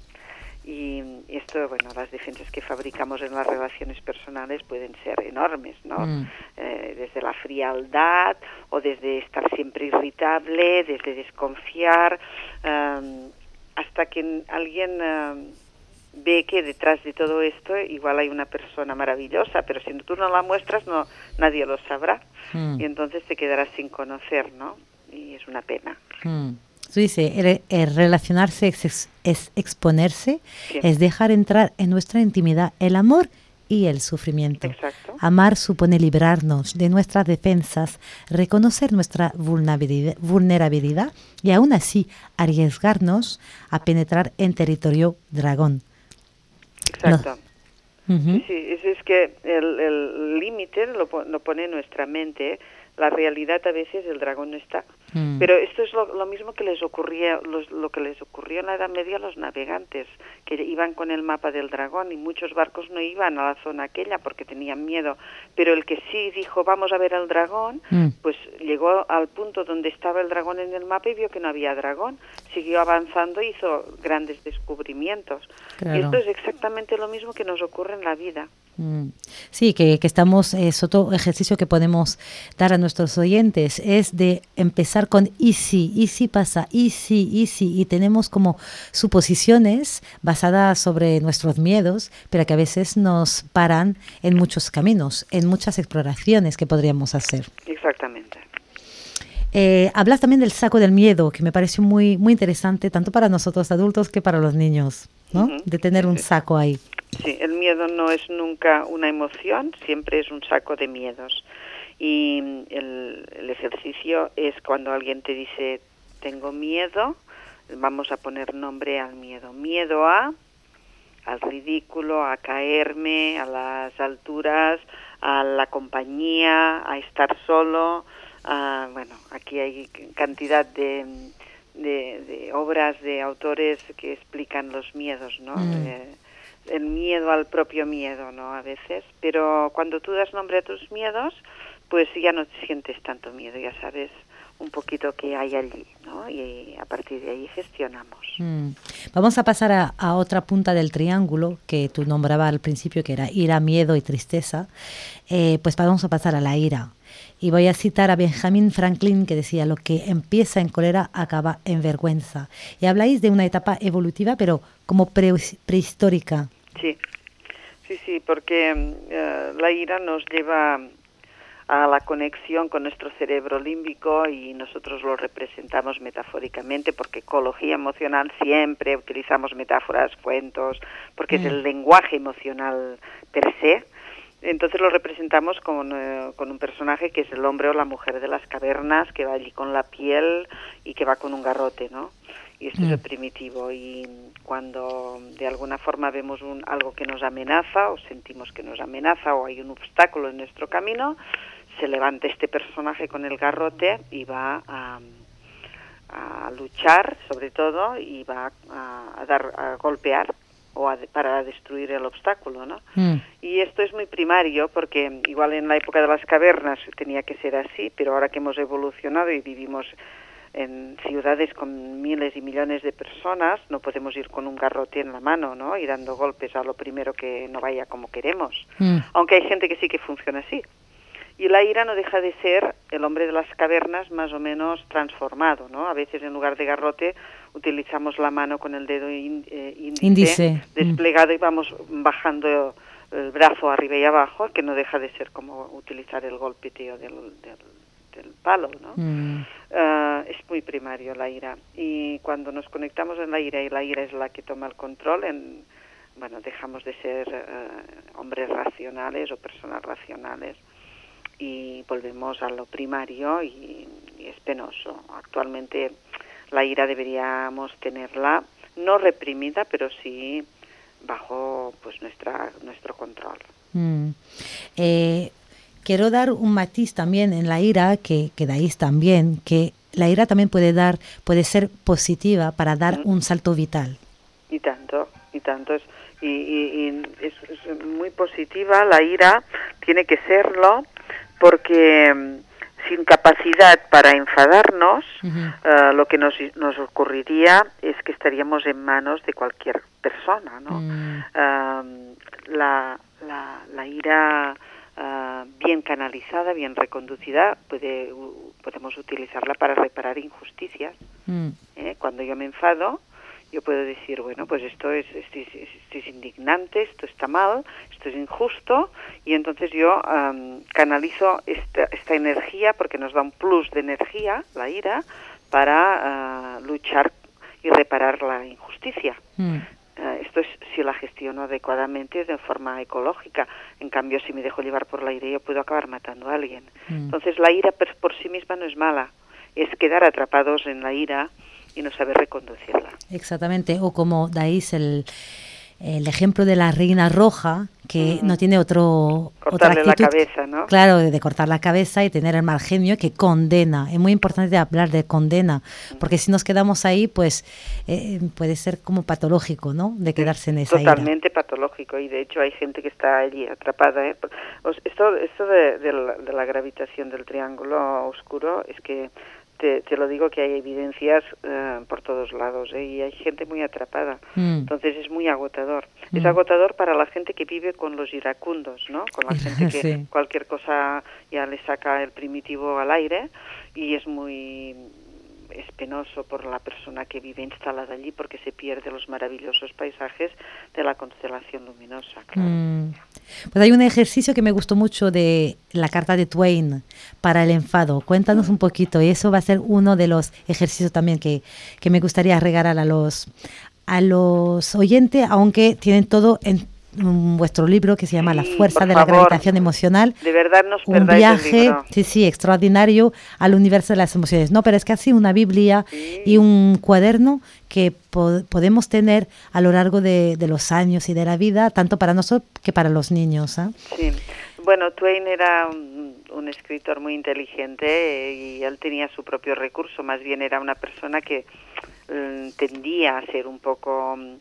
Y esto, bueno, las defensas que fabricamos en las relaciones personales pueden ser enormes, ¿no? Mm. Eh, desde la frialdad, o desde estar siempre irritable, desde desconfiar, um, hasta que alguien um, ve que detrás de todo esto igual hay una persona maravillosa, pero si tú no la muestras, no, nadie lo sabrá. Mm. Y entonces te quedarás sin conocer, ¿no? Y es una pena. Mm. Tú dices, el, el relacionarse es, es exponerse, sí. Es dejar entrar en nuestra intimidad el amor y el sufrimiento. Exacto. Amar supone librarnos de nuestras defensas, reconocer nuestra vulnerabilidad, vulnerabilidad y aún así arriesgarnos a penetrar en territorio dragón. Exacto. No. Uh-huh. Sí, es, es que el límite lo, lo pone nuestra mente. La realidad a veces el dragón no está. Mm. Pero esto es lo, lo mismo que les ocurría, los, lo que les ocurrió en la Edad Media a los navegantes, que iban con el mapa del dragón, y muchos barcos no iban a la zona aquella porque tenían miedo. Pero el que sí dijo, vamos a ver al dragón, mm. pues llegó al punto donde estaba el dragón en el mapa y vio que no había dragón. Siguió avanzando y hizo grandes descubrimientos. Claro. Y esto es exactamente lo mismo que nos ocurre en la vida. Mm. Sí, que, que estamos, es otro ejercicio que podemos dar a nuestros oyentes, es de empezar con y si, y si pasa, y si, y si, y tenemos como suposiciones basadas sobre nuestros miedos, pero que a veces nos paran en muchos caminos, en muchas exploraciones que podríamos hacer. Exactamente. Eh, hablas también del saco del miedo, que me pareció muy, muy interesante, tanto para nosotros adultos que para los niños, ¿no? Uh-huh. De tener un saco ahí. Sí, el miedo no es nunca una emoción, siempre es un saco de miedos. Y el, el ejercicio es cuando alguien te dice, tengo miedo, vamos a poner nombre al miedo. Miedo a, al ridículo, a caerme, a las alturas, a la compañía, a estar solo. A, bueno, aquí hay cantidad de, de, de obras de autores que explican los miedos, ¿no? Mm. Eh, el miedo al propio miedo, ¿no? A veces, pero cuando tú das nombre a tus miedos, pues ya no te sientes tanto miedo, ya sabes un poquito qué hay allí, ¿no? Y a partir de ahí gestionamos. Mm. Vamos a pasar a, a otra punta del triángulo que tú nombrabas al principio, que era ira, miedo y tristeza. Eh, pues vamos a pasar a la ira. Y voy a citar a Benjamin Franklin, que decía: lo que empieza en cólera acaba en vergüenza. Y habláis de una etapa evolutiva, pero como pre prehistórica. Sí, sí, sí, porque uh, la ira nos lleva a la conexión con nuestro cerebro límbico y nosotros lo representamos metafóricamente, porque ecología emocional siempre utilizamos metáforas, cuentos, porque mm. es el lenguaje emocional per se. Entonces lo representamos con, eh, con un personaje que es el hombre o la mujer de las cavernas, que va allí con la piel y que va con un garrote, ¿no? Y esto mm. es el primitivo. Y cuando de alguna forma vemos un, algo que nos amenaza, o sentimos que nos amenaza, o hay un obstáculo en nuestro camino, se levanta este personaje con el garrote y va a, a luchar, sobre todo, y va a, a dar a golpear o a, para destruir el obstáculo, ¿no? Mm. Y esto es muy primario, porque igual en la época de las cavernas tenía que ser así, pero ahora que hemos evolucionado y vivimos en ciudades con miles y millones de personas, no podemos ir con un garrote en la mano, ¿no? Y dando golpes a lo primero que no vaya como queremos. Mm. Aunque hay gente que sí que funciona así. Y la ira no deja de ser el hombre de las cavernas más o menos transformado, ¿no? A veces en lugar de garrote utilizamos la mano con el dedo in, eh, índice, índice desplegado mm. y vamos bajando el brazo arriba y abajo, que no deja de ser como utilizar el golpeteo del, del, del palo, ¿no? Mm. Uh, es muy primario la ira. Y cuando nos conectamos en la ira y la ira es la que toma el control, en, bueno, dejamos de ser uh, hombres racionales o personas racionales. Y volvemos a lo primario y, y es penoso. Actualmente la ira deberíamos tenerla no reprimida, pero sí bajo pues nuestra nuestro control. Mm. Eh, quiero dar un matiz también en la ira, que, que dais también, que la ira también puede dar, puede ser positiva para dar mm. un salto vital. Y tanto, y tanto es y, y, y es, es muy positiva la ira, tiene que serlo. Porque um, sin capacidad para enfadarnos, uh-huh. uh, lo que nos, nos ocurriría es que estaríamos en manos de cualquier persona, ¿no? Uh-huh. Uh, la, la, la ira uh, bien canalizada, bien reconducida, puede, uh, podemos utilizarla para reparar injusticias. Uh-huh. ¿Eh? Cuando yo me enfado, yo puedo decir, bueno, pues esto es, esto es, esto es indignante, esto está mal, esto es injusto, y entonces yo um, canalizo esta, esta energía, porque nos da un plus de energía, la ira, para uh, luchar y reparar la injusticia. Mm. Uh, esto es si la gestiono adecuadamente de forma ecológica. En cambio, si me dejo llevar por la ira, yo puedo acabar matando a alguien. Mm. Entonces, la ira por, por sí misma no es mala, es quedar atrapados en la ira y no saber reconducirla. Exactamente, o como dais el, el ejemplo de la reina roja, que mm. no tiene otro cortarle otra actitud, la cabeza, ¿no? Claro, de, de cortar la cabeza y tener el mal genio, que condena. Es muy importante hablar de condena, porque mm. si nos quedamos ahí, pues eh, puede ser como patológico, ¿no? De quedarse en esa Totalmente ira. patológico, y de hecho hay gente que está allí atrapada, ¿eh? Esto, esto de, de, la, de la gravitación del triángulo oscuro es que Te, te lo digo que hay evidencias uh, por todos lados, ¿eh? Y hay gente muy atrapada. Mm. Entonces es muy agotador. Mm. Es agotador para la gente que vive con los iracundos, ¿no? Con la gente que sí. cualquier cosa ya le saca el primitivo al aire, y es muy es penoso por la persona que vive instalada allí, porque se pierde los maravillosos paisajes de la constelación luminosa. Claro. Mm. Pues hay un ejercicio que me gustó mucho de la carta de Twain para el enfado. Cuéntanos un poquito, y eso va a ser uno de los ejercicios también que, que me gustaría regalar a los, a los oyentes, aunque tienen todo en um, vuestro libro que se llama sí, La fuerza de favor, la gravitación emocional. De verdad nos un viaje, sí, sí, extraordinario al universo de las emociones. No, pero es casi una Biblia sí. y un cuaderno que po- podemos tener a lo largo de, de los años y de la vida, tanto para nosotros que para los niños. ¿eh? Sí, bueno, Twain era un, un escritor muy inteligente, eh, y él tenía su propio recurso, más bien era una persona que eh, tendía a ser un poco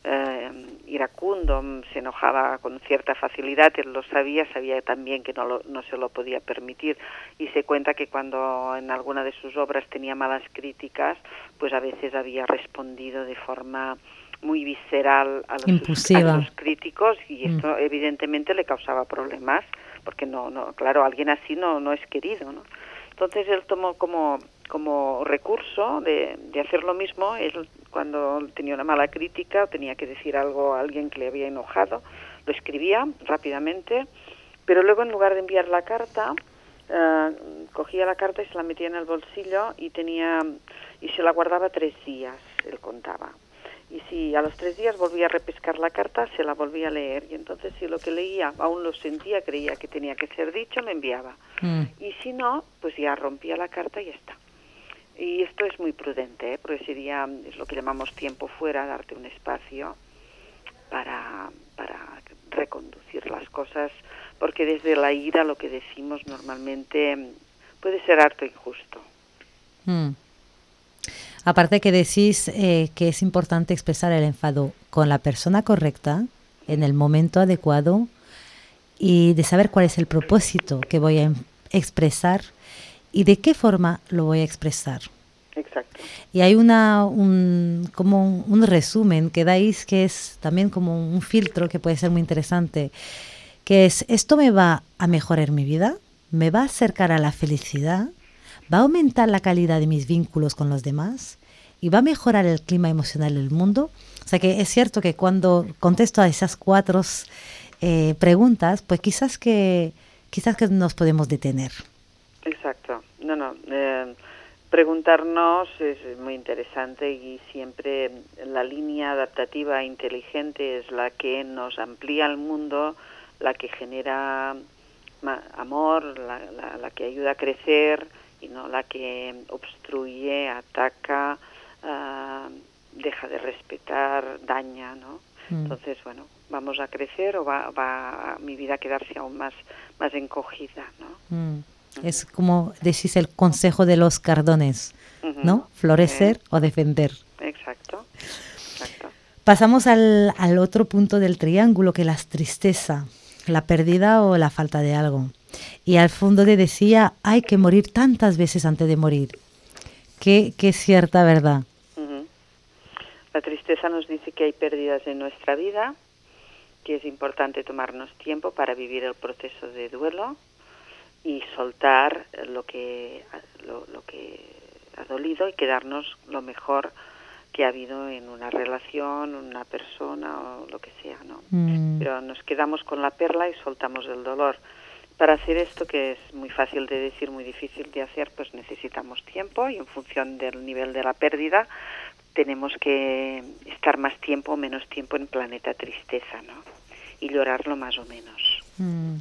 eh, iracundo, se enojaba con cierta facilidad, él lo sabía, sabía también que no, lo, no se lo podía permitir, y se cuenta que cuando en alguna de sus obras tenía malas críticas, pues a veces había respondido de forma muy visceral a los, impulsiva, a los críticos, y esto mm. evidentemente le causaba problemas, porque no, no, claro, alguien así no, no es querido, ¿no? Entonces él tomó como, como recurso de, de hacer lo mismo. Él, cuando tenía una mala crítica o tenía que decir algo a alguien que le había enojado, lo escribía rápidamente, pero luego en lugar de enviar la carta, uh, cogía la carta y se la metía en el bolsillo y tenía y se la guardaba tres días, él contaba. Y si a los tres días volvía a repescar la carta, se la volvía a leer. Y entonces si lo que leía aún lo sentía, creía que tenía que ser dicho, lo enviaba. Mm. Y si no, pues ya rompía la carta y ya está. Y esto es muy prudente, ¿eh? Porque sería, es lo que llamamos tiempo fuera, darte un espacio para, para reconducir las cosas, porque desde la ira lo que decimos normalmente puede ser harto injusto. Mm. Aparte que decís eh, que es importante expresar el enfado con la persona correcta, en el momento adecuado, y de saber cuál es el propósito que voy a expresar y de qué forma lo voy a expresar. Exacto. Y hay una un, como un, un resumen que dais que es también como un filtro que puede ser muy interesante, que es: ¿esto me va a mejorar mi vida? ¿Me va a acercar a la felicidad? ¿Va a aumentar la calidad de mis vínculos con los demás? ¿Y va a mejorar el clima emocional del mundo? O sea que es cierto que cuando contesto a esas cuatro eh, preguntas, pues quizás que quizás que nos podemos detener. Exacto. No, no. Eh, preguntarnos es muy interesante, y siempre la línea adaptativa inteligente es la que nos amplía el mundo, la que genera amor, la, la, la que ayuda a crecer, y no la que obstruye, ataca, uh, deja de respetar, daña, ¿no? Mm. Entonces, bueno, ¿vamos a crecer o va, va mi vida a quedarse aún más, más encogida, ¿no? Mm. Uh-huh. Es como decís el consejo de los cardones, uh-huh. ¿no? Florecer uh-huh. o defender. Exacto, exacto. Pasamos al, al otro punto del triángulo, que es la tristeza, la pérdida o la falta de algo. Y al fondo te decía, hay que morir tantas veces antes de morir. Qué, qué cierta verdad. Uh-huh. La tristeza nos dice que hay pérdidas en nuestra vida, que es importante tomarnos tiempo para vivir el proceso de duelo y soltar lo que, lo, lo que ha dolido y quedarnos lo mejor que ha habido en una relación, una persona o lo que sea, ¿no? Mm. Pero nos quedamos con la perla y soltamos el dolor. Para hacer esto, que es muy fácil de decir, muy difícil de hacer, pues necesitamos tiempo, y en función del nivel de la pérdida tenemos que estar más tiempo o menos tiempo en planeta tristeza, ¿no? Y llorarlo más o menos. Mm.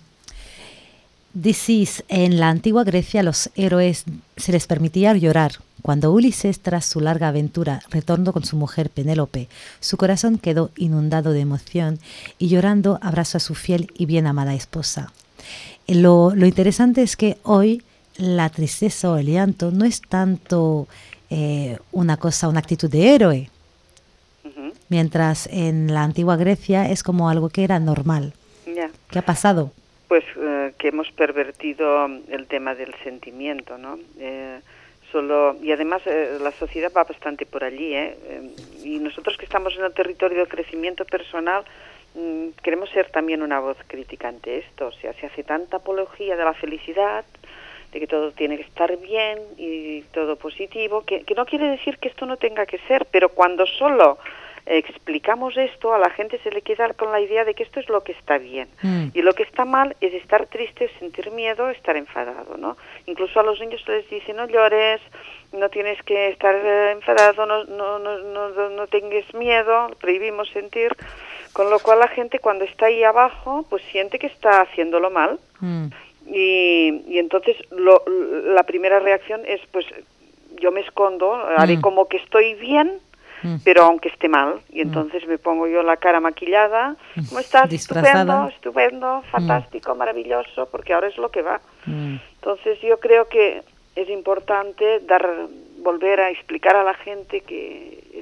Decís, en la antigua Grecia los héroes se les permitía llorar. Cuando Ulises, tras su larga aventura, retornó con su mujer Penélope, su corazón quedó inundado de emoción y llorando abrazó a su fiel y bien amada esposa. Lo, lo interesante es que hoy la tristeza o el llanto no es tanto eh, una cosa, una actitud de héroe, uh-huh. mientras en la antigua Grecia es como algo que era normal. Yeah. ¿Qué ha pasado? Pues uh, que hemos pervertido el tema del sentimiento, ¿no? Eh, solo y además eh, la sociedad va bastante por allí, ¿eh? Eh, y nosotros que estamos en el territorio del crecimiento personal, queremos ser también una voz crítica ante esto. O sea, se hace tanta apología de la felicidad, de que todo tiene que estar bien y todo positivo, que, que no quiere decir que esto no tenga que ser, pero cuando solo explicamos esto, a la gente se le queda con la idea de que esto es lo que está bien. Mm. Y lo que está mal es estar triste, sentir miedo, estar enfadado, ¿no? Incluso a los niños se les dice, no llores, no tienes que estar enfadado, no, no, no, no, no tengas miedo, prohibimos sentir. Con lo cual la gente cuando está ahí abajo, pues siente que está haciéndolo mal. Mm. Y, y entonces lo, la primera reacción es, pues yo me escondo, haré mm. como que estoy bien, mm. pero aunque esté mal. Y entonces mm. me pongo yo la cara maquillada. ¿Cómo estás? Disfrazada. Estupendo, estupendo, fantástico, mm. maravilloso, porque ahora es lo que va. Mm. Entonces yo creo que es importante dar, volver a explicar a la gente que es necesario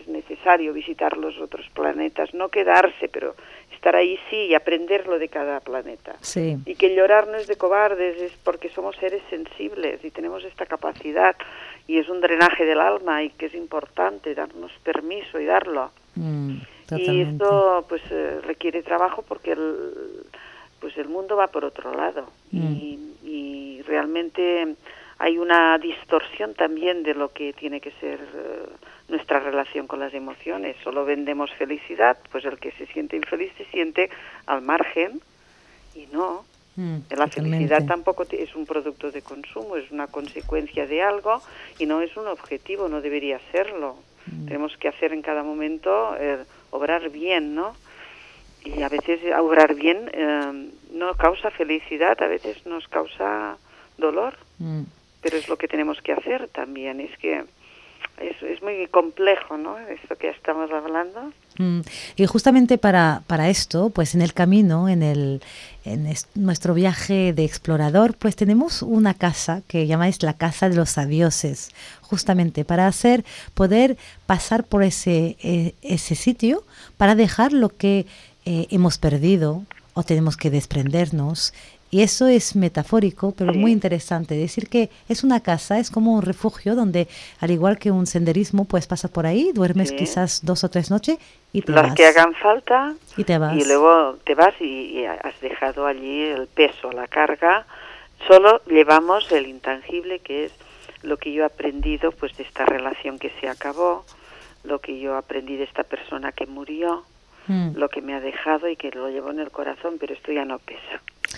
necesario visitar los otros planetas, no quedarse, pero estar ahí sí y aprender lo de cada planeta. Sí. Y que llorar no es de cobardes, es porque somos seres sensibles y tenemos esta capacidad y es un drenaje del alma y que es importante darnos permiso y darlo. Mm, y esto pues eh, requiere trabajo porque el, pues el mundo va por otro lado mm. y, y realmente hay una distorsión también de lo que tiene que ser uh, nuestra relación con las emociones. Solo vendemos felicidad, pues el que se siente infeliz se siente al margen y no. Mm, la totalmente. Felicidad tampoco es un producto de consumo, es una consecuencia de algo y no es un objetivo, no debería serlo. Mm. Tenemos que hacer en cada momento, eh, obrar bien, ¿no? Y a veces obrar bien eh, no causa felicidad, a veces nos causa dolor. Mm. Pero es lo que tenemos que hacer también, es que es, es muy complejo, ¿no?, esto que estamos hablando. Mm. Y justamente para, para esto, pues en el camino, en, el, en es, nuestro viaje de explorador, pues tenemos una casa que llamáis la Casa de los Adioses, justamente para hacer, poder pasar por ese, eh, ese sitio para dejar lo que eh, hemos perdido o tenemos que desprendernos. Y eso es metafórico, pero sí. muy interesante. Decir que es una casa, es como un refugio donde, al igual que un senderismo, pues pasas por ahí, duermes sí. quizás dos o tres noches y te Las vas. que hagan falta y te vas. Y luego te vas y, y has dejado allí el peso, la carga. Solo llevamos el intangible, que es lo que yo he aprendido pues de esta relación que se acabó, lo que yo aprendí de esta persona que murió, mm. lo que me ha dejado y que lo llevo en el corazón, pero esto ya no pesa.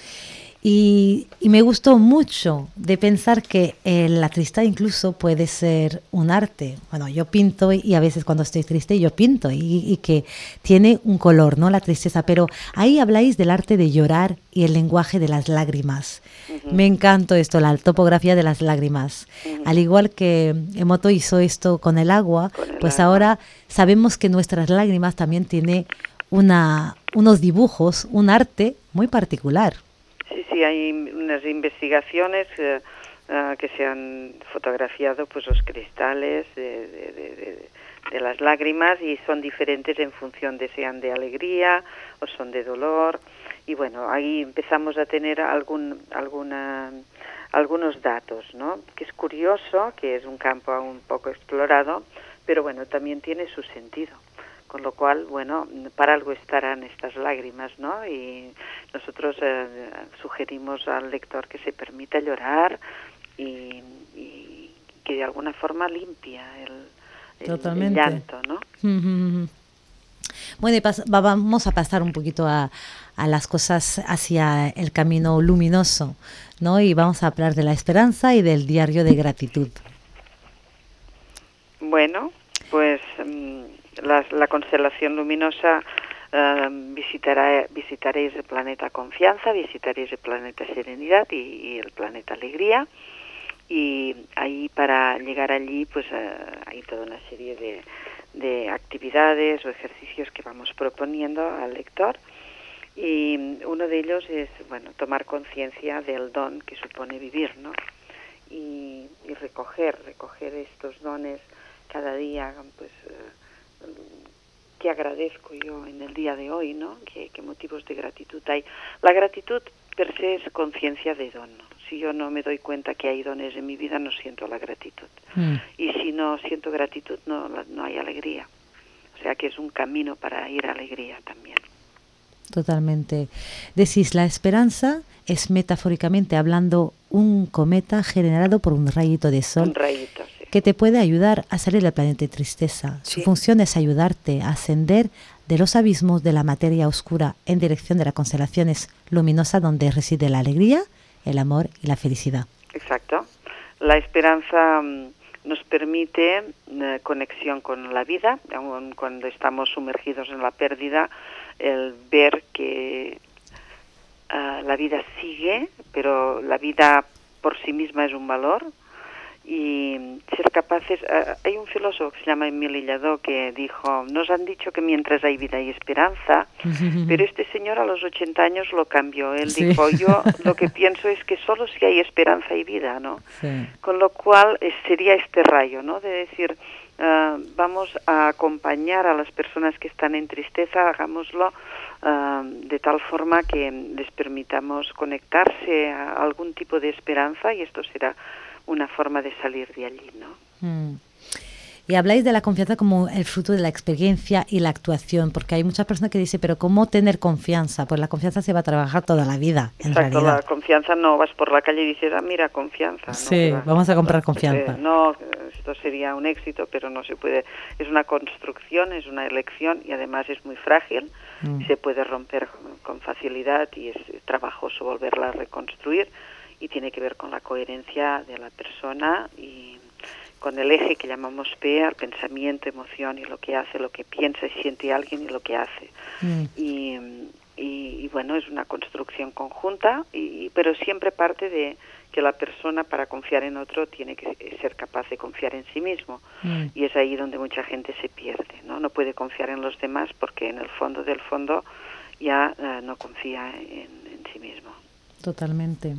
Y, y me gustó mucho de pensar que eh, la tristeza incluso puede ser un arte. Bueno, yo pinto y a veces cuando estoy triste yo pinto y, y que tiene un color, ¿no?, la tristeza. Pero ahí habláis del arte de llorar y el lenguaje de las lágrimas. Uh-huh. Me encantó esto, la topografía de las lágrimas. Uh-huh. Al igual que Emoto hizo esto con el agua, con el pues agua. Ahora sabemos que nuestras lágrimas también tiene una, unos dibujos, un arte muy particular. Sí, sí, hay unas investigaciones uh, uh, que se han fotografiado pues los cristales de, de, de, de, de las lágrimas y son diferentes en función de sean de alegría o son de dolor. Y bueno, ahí empezamos a tener algún, alguna, algunos datos, ¿no? Que es curioso, que es un campo aún poco explorado, pero bueno, también tiene su sentido. Con lo cual, bueno, para algo estarán estas lágrimas, ¿no? Y nosotros eh, sugerimos al lector que se permita llorar y, y que de alguna forma limpia el, el, el llanto, ¿no? Mm-hmm. Bueno, y pas- vamos a pasar un poquito a, a las cosas hacia el camino luminoso, ¿no? Y vamos a hablar de la esperanza y del diario de gratitud. Bueno, pues... Um, La, la constelación luminosa uh, visitará, visitaréis el planeta Confianza, visitaréis el planeta Serenidad y, y el planeta Alegría, y ahí para llegar allí pues uh, hay toda una serie de, de actividades o ejercicios que vamos proponiendo al lector, y uno de ellos es bueno tomar conciencia del don que supone vivir, ¿no? Y, y recoger, recoger estos dones cada día, pues uh, que agradezco yo en el día de hoy, ¿no? ¿Qué, qué motivos de gratitud hay? La gratitud per se es conciencia de don, ¿no? Si yo no me doy cuenta que hay dones en mi vida, no siento la gratitud. Mm. Y si no siento gratitud, no, no hay alegría. O sea que es un camino para ir a alegría también. Totalmente. Decís, la esperanza es metafóricamente hablando un cometa generado por un rayito de sol. Un rayito, sí. Que te puede ayudar a salir del planeta de tristeza. Sí. Su función es ayudarte a ascender de los abismos de la materia oscura en dirección de las constelaciones luminosas donde reside la alegría, el amor y la felicidad. Exacto. La esperanza um, nos permite uh, conexión con la vida, aun cuando estamos sumergidos en la pérdida, el ver que uh, la vida sigue, pero la vida por sí misma es un valor. Y ser capaces, uh, hay un filósofo que se llama Emile Lladó que dijo, nos han dicho que mientras hay vida hay esperanza, pero este señor a los ochenta años lo cambió. Él sí. dijo, yo lo que pienso es que solo si hay esperanza hay vida, ¿no? Sí. Con lo cual es, sería este rayo, ¿no? De decir, uh, vamos a acompañar a las personas que están en tristeza, hagámoslo uh, de tal forma que les permitamos conectarse a algún tipo de esperanza, y esto será una forma de salir de allí, ¿no? Mm. Y habláis de la confianza como el fruto de la experiencia y la actuación, porque hay muchas personas que dicen, pero ¿cómo tener confianza? Pues la confianza se va a trabajar toda la vida, en Exacto, realidad. La confianza no vas por la calle y dices, ah, mira, confianza. Sí, no, vamos a comprar confianza. Eh, no, esto sería un éxito, pero no se puede. Es una construcción, es una elección, y además es muy frágil, mm. se puede romper con facilidad y es trabajoso volverla a reconstruir, y tiene que ver con la coherencia de la persona y con el eje que llamamos P E A, el pensamiento, emoción y lo que hace, lo que piensa y siente alguien y lo que hace. Mm. Y, y, y bueno, es una construcción conjunta, y, pero siempre parte de que la persona, para confiar en otro, tiene que ser capaz de confiar en sí mismo. Mm. Y es ahí donde mucha gente se pierde, ¿no? No puede confiar en los demás porque en el fondo del fondo ya uh, no confía en, en sí mismo. Totalmente.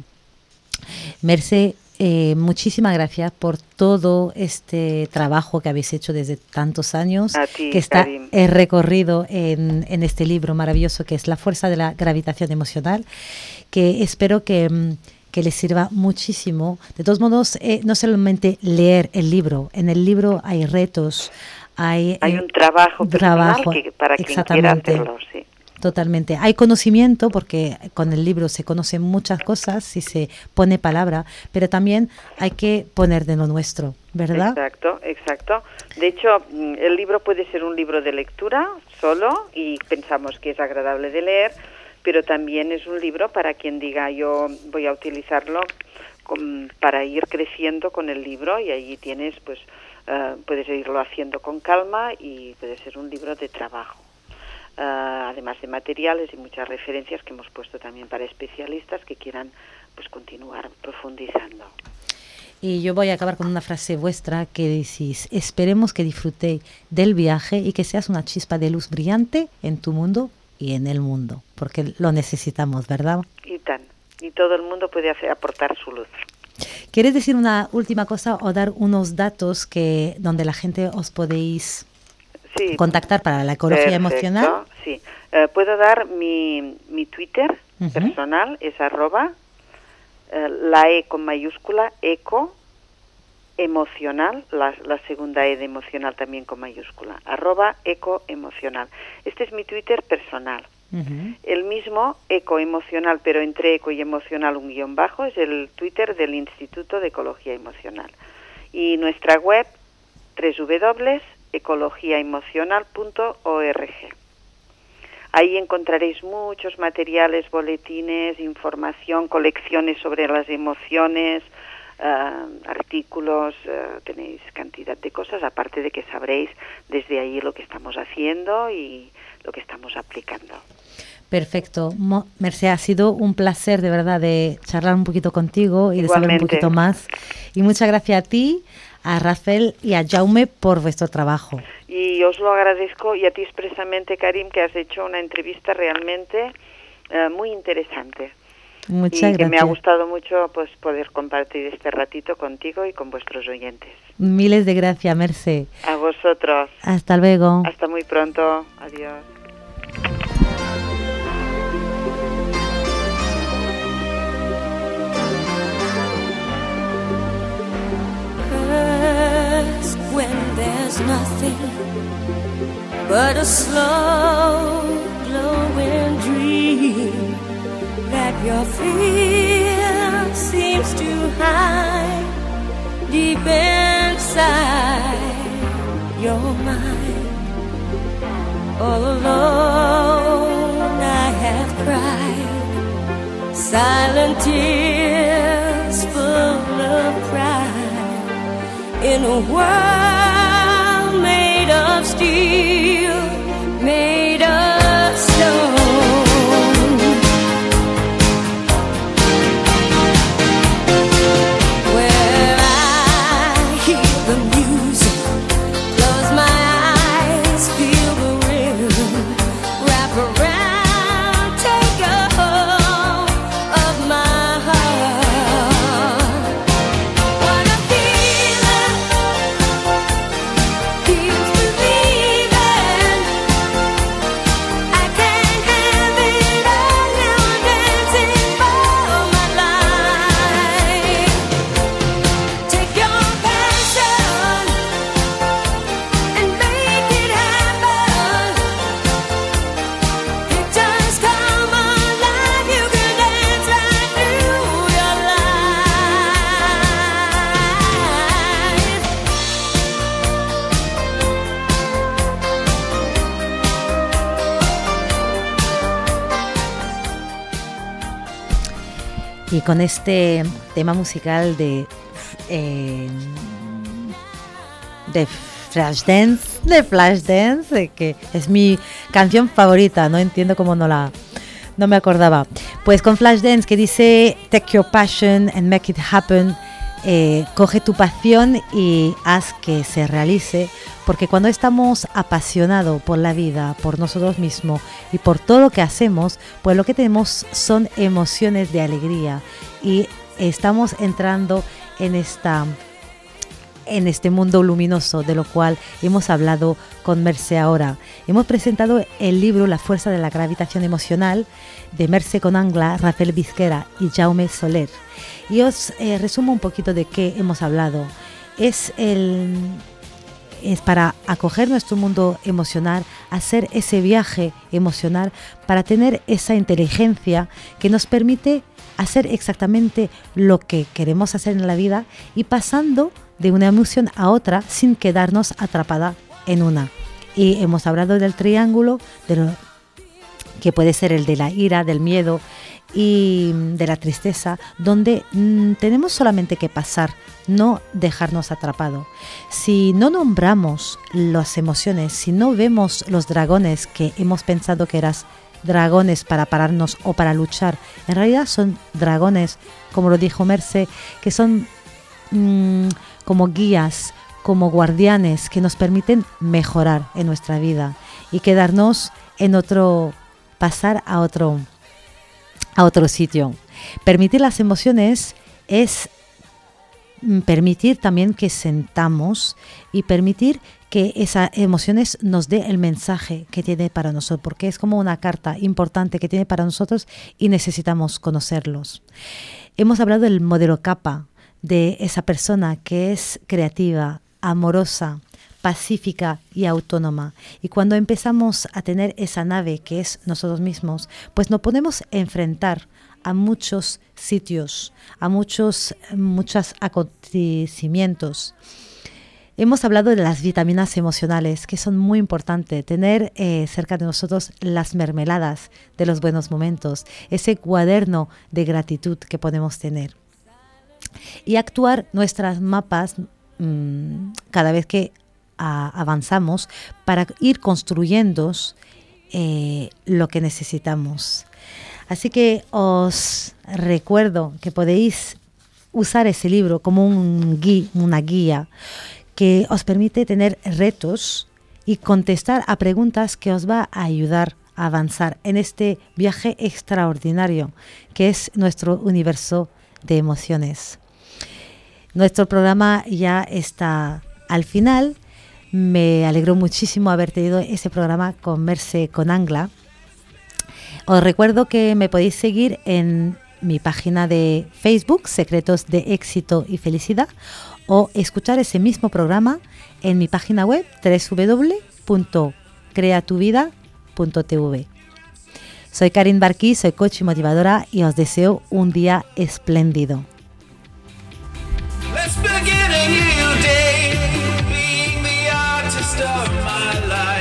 Mercé, eh, muchísimas gracias por todo este trabajo que habéis hecho desde tantos años, a ti, que está Karim. eh, recorrido en, en este libro maravilloso que es La fuerza de la gravitación emocional, que espero que, que les sirva muchísimo. De todos modos, eh, no solamente leer el libro, en el libro hay retos, hay, hay eh, un trabajo, trabajo que para quien quiera hacerlo, sí. Totalmente. Hay conocimiento, porque con el libro se conocen muchas cosas y se pone palabra, pero también hay que poner de lo nuestro, ¿verdad? Exacto, exacto. De hecho, el libro puede ser un libro de lectura solo, y pensamos que es agradable de leer, pero también es un libro para quien diga, yo voy a utilizarlo con, para ir creciendo con el libro, y allí tienes, pues, uh, puedes irlo haciendo con calma, y puede ser un libro de trabajo. Uh, además de materiales y muchas referencias que hemos puesto también para especialistas que quieran, pues, continuar profundizando. Y yo voy a acabar con una frase vuestra que decís: esperemos que disfrutéis del viaje y que seas una chispa de luz brillante en tu mundo y en el mundo, porque lo necesitamos, ¿verdad? Y tan, y todo el mundo puede hacer, aportar su luz. ¿Quieres decir una última cosa o dar unos datos que donde la gente os podéis sí, contactar para la ecología perfecto, emocional? Sí, uh, puedo dar mi, mi Twitter uh-huh. personal, es arroba uh, la E con mayúscula, eco emocional, la, la segunda E de emocional también con mayúscula, arroba eco emocional. Este es mi Twitter personal. Uh-huh. El mismo, eco emocional, pero entre eco y emocional un guión bajo, es el Twitter del Instituto de Ecología Emocional. Y nuestra web, doble u doble u doble u punto ecología emocional punto org. Ahí encontraréis muchos materiales, boletines, información, colecciones sobre las emociones, uh, artículos, uh, tenéis cantidad de cosas, aparte de que sabréis desde ahí lo que estamos haciendo y lo que estamos aplicando. Perfecto. Mo- Mercé, ha sido un placer de verdad de charlar un poquito contigo y Igualmente. de saber un poquito más. Y muchas gracias a ti, a Rafael y a Jaume por vuestro trabajo. Y os lo agradezco, y a ti expresamente, Karim, que has hecho una entrevista realmente uh, muy interesante. Muchas y gracias. Que me ha gustado mucho, pues, poder compartir este ratito contigo y con vuestros oyentes. Miles de gracias, Mercé. A vosotros. Hasta luego. Hasta muy pronto. Adiós. When there's nothing but a slow glowing dream that your fear seems to hide deep inside your mind. All alone I have cried silent tears full of pride in a world made of steel, made of stone. Where I hear the music, close my eyes, feel the rhythm, wrap around, take a hold of my heart. What a feeling. Y con este tema musical de eh, de Flashdance, de Flashdance, que es mi canción favorita, no entiendo cómo no la no me acordaba. Pues con Flashdance, que dice Take your passion and make it happen. Eh, coge tu pasión y haz que se realice, porque cuando estamos apasionados por la vida, por nosotros mismos y por todo lo que hacemos, pues lo que tenemos son emociones de alegría y estamos entrando en esta en este mundo luminoso de lo cual hemos hablado con Merce ahora. Hemos presentado el libro La fuerza de la gravitación emocional de Merce Conangla, Rafael Vizquera y Jaume Soler. Y os eh, resumo un poquito de qué hemos hablado. Es, el, es para acoger nuestro mundo emocional, hacer ese viaje emocional para tener esa inteligencia que nos permite hacer exactamente lo que queremos hacer en la vida y pasando de una emoción a otra sin quedarnos atrapada en una. Y hemos hablado del triángulo, de lo que puede ser el de la ira, del miedo y de la tristeza, donde mmm, tenemos solamente que pasar, no dejarnos atrapado. Si no nombramos las emociones, si no vemos los dragones que hemos pensado que eran dragones para pararnos o para luchar, en realidad son dragones, como lo dijo Merce, que son mmm, como guías, como guardianes que nos permiten mejorar en nuestra vida y quedarnos en otro, pasar a otro, a otro sitio. Permitir las emociones es permitir también que sentamos y permitir que esas emociones nos dé el mensaje que tiene para nosotros, porque es como una carta importante que tiene para nosotros y necesitamos conocerlos. Hemos hablado del modelo capa, de esa persona que es creativa, amorosa, pacífica y autónoma. Y cuando empezamos a tener esa nave que es nosotros mismos, pues nos podemos enfrentar a muchos sitios, a muchos, muchos acontecimientos. Hemos hablado de las vitaminas emocionales, que son muy importantes. Tener eh, cerca de nosotros las mermeladas de los buenos momentos, ese cuaderno de gratitud que podemos tener. Y actuar nuestras mapas mmm, cada vez que a, avanzamos para ir construyendo eh, lo que necesitamos. Así que os recuerdo que podéis usar ese libro como un gui, una guía que os permite tener retos y contestar a preguntas que os va a ayudar a avanzar en este viaje extraordinario que es nuestro universo de emociones. Nuestro programa ya está al final. Me alegró muchísimo haber tenido ese programa con Merce Conangla. Os recuerdo que me podéis seguir en mi página de Facebook, Secretos de Éxito y Felicidad, o escuchar ese mismo programa en mi página web doble u doble u doble u punto crea tu vida punto t v. Soy Karin Barquí, soy coach y motivadora y os deseo un día espléndido. Let's begin a new day, being the artist of my life.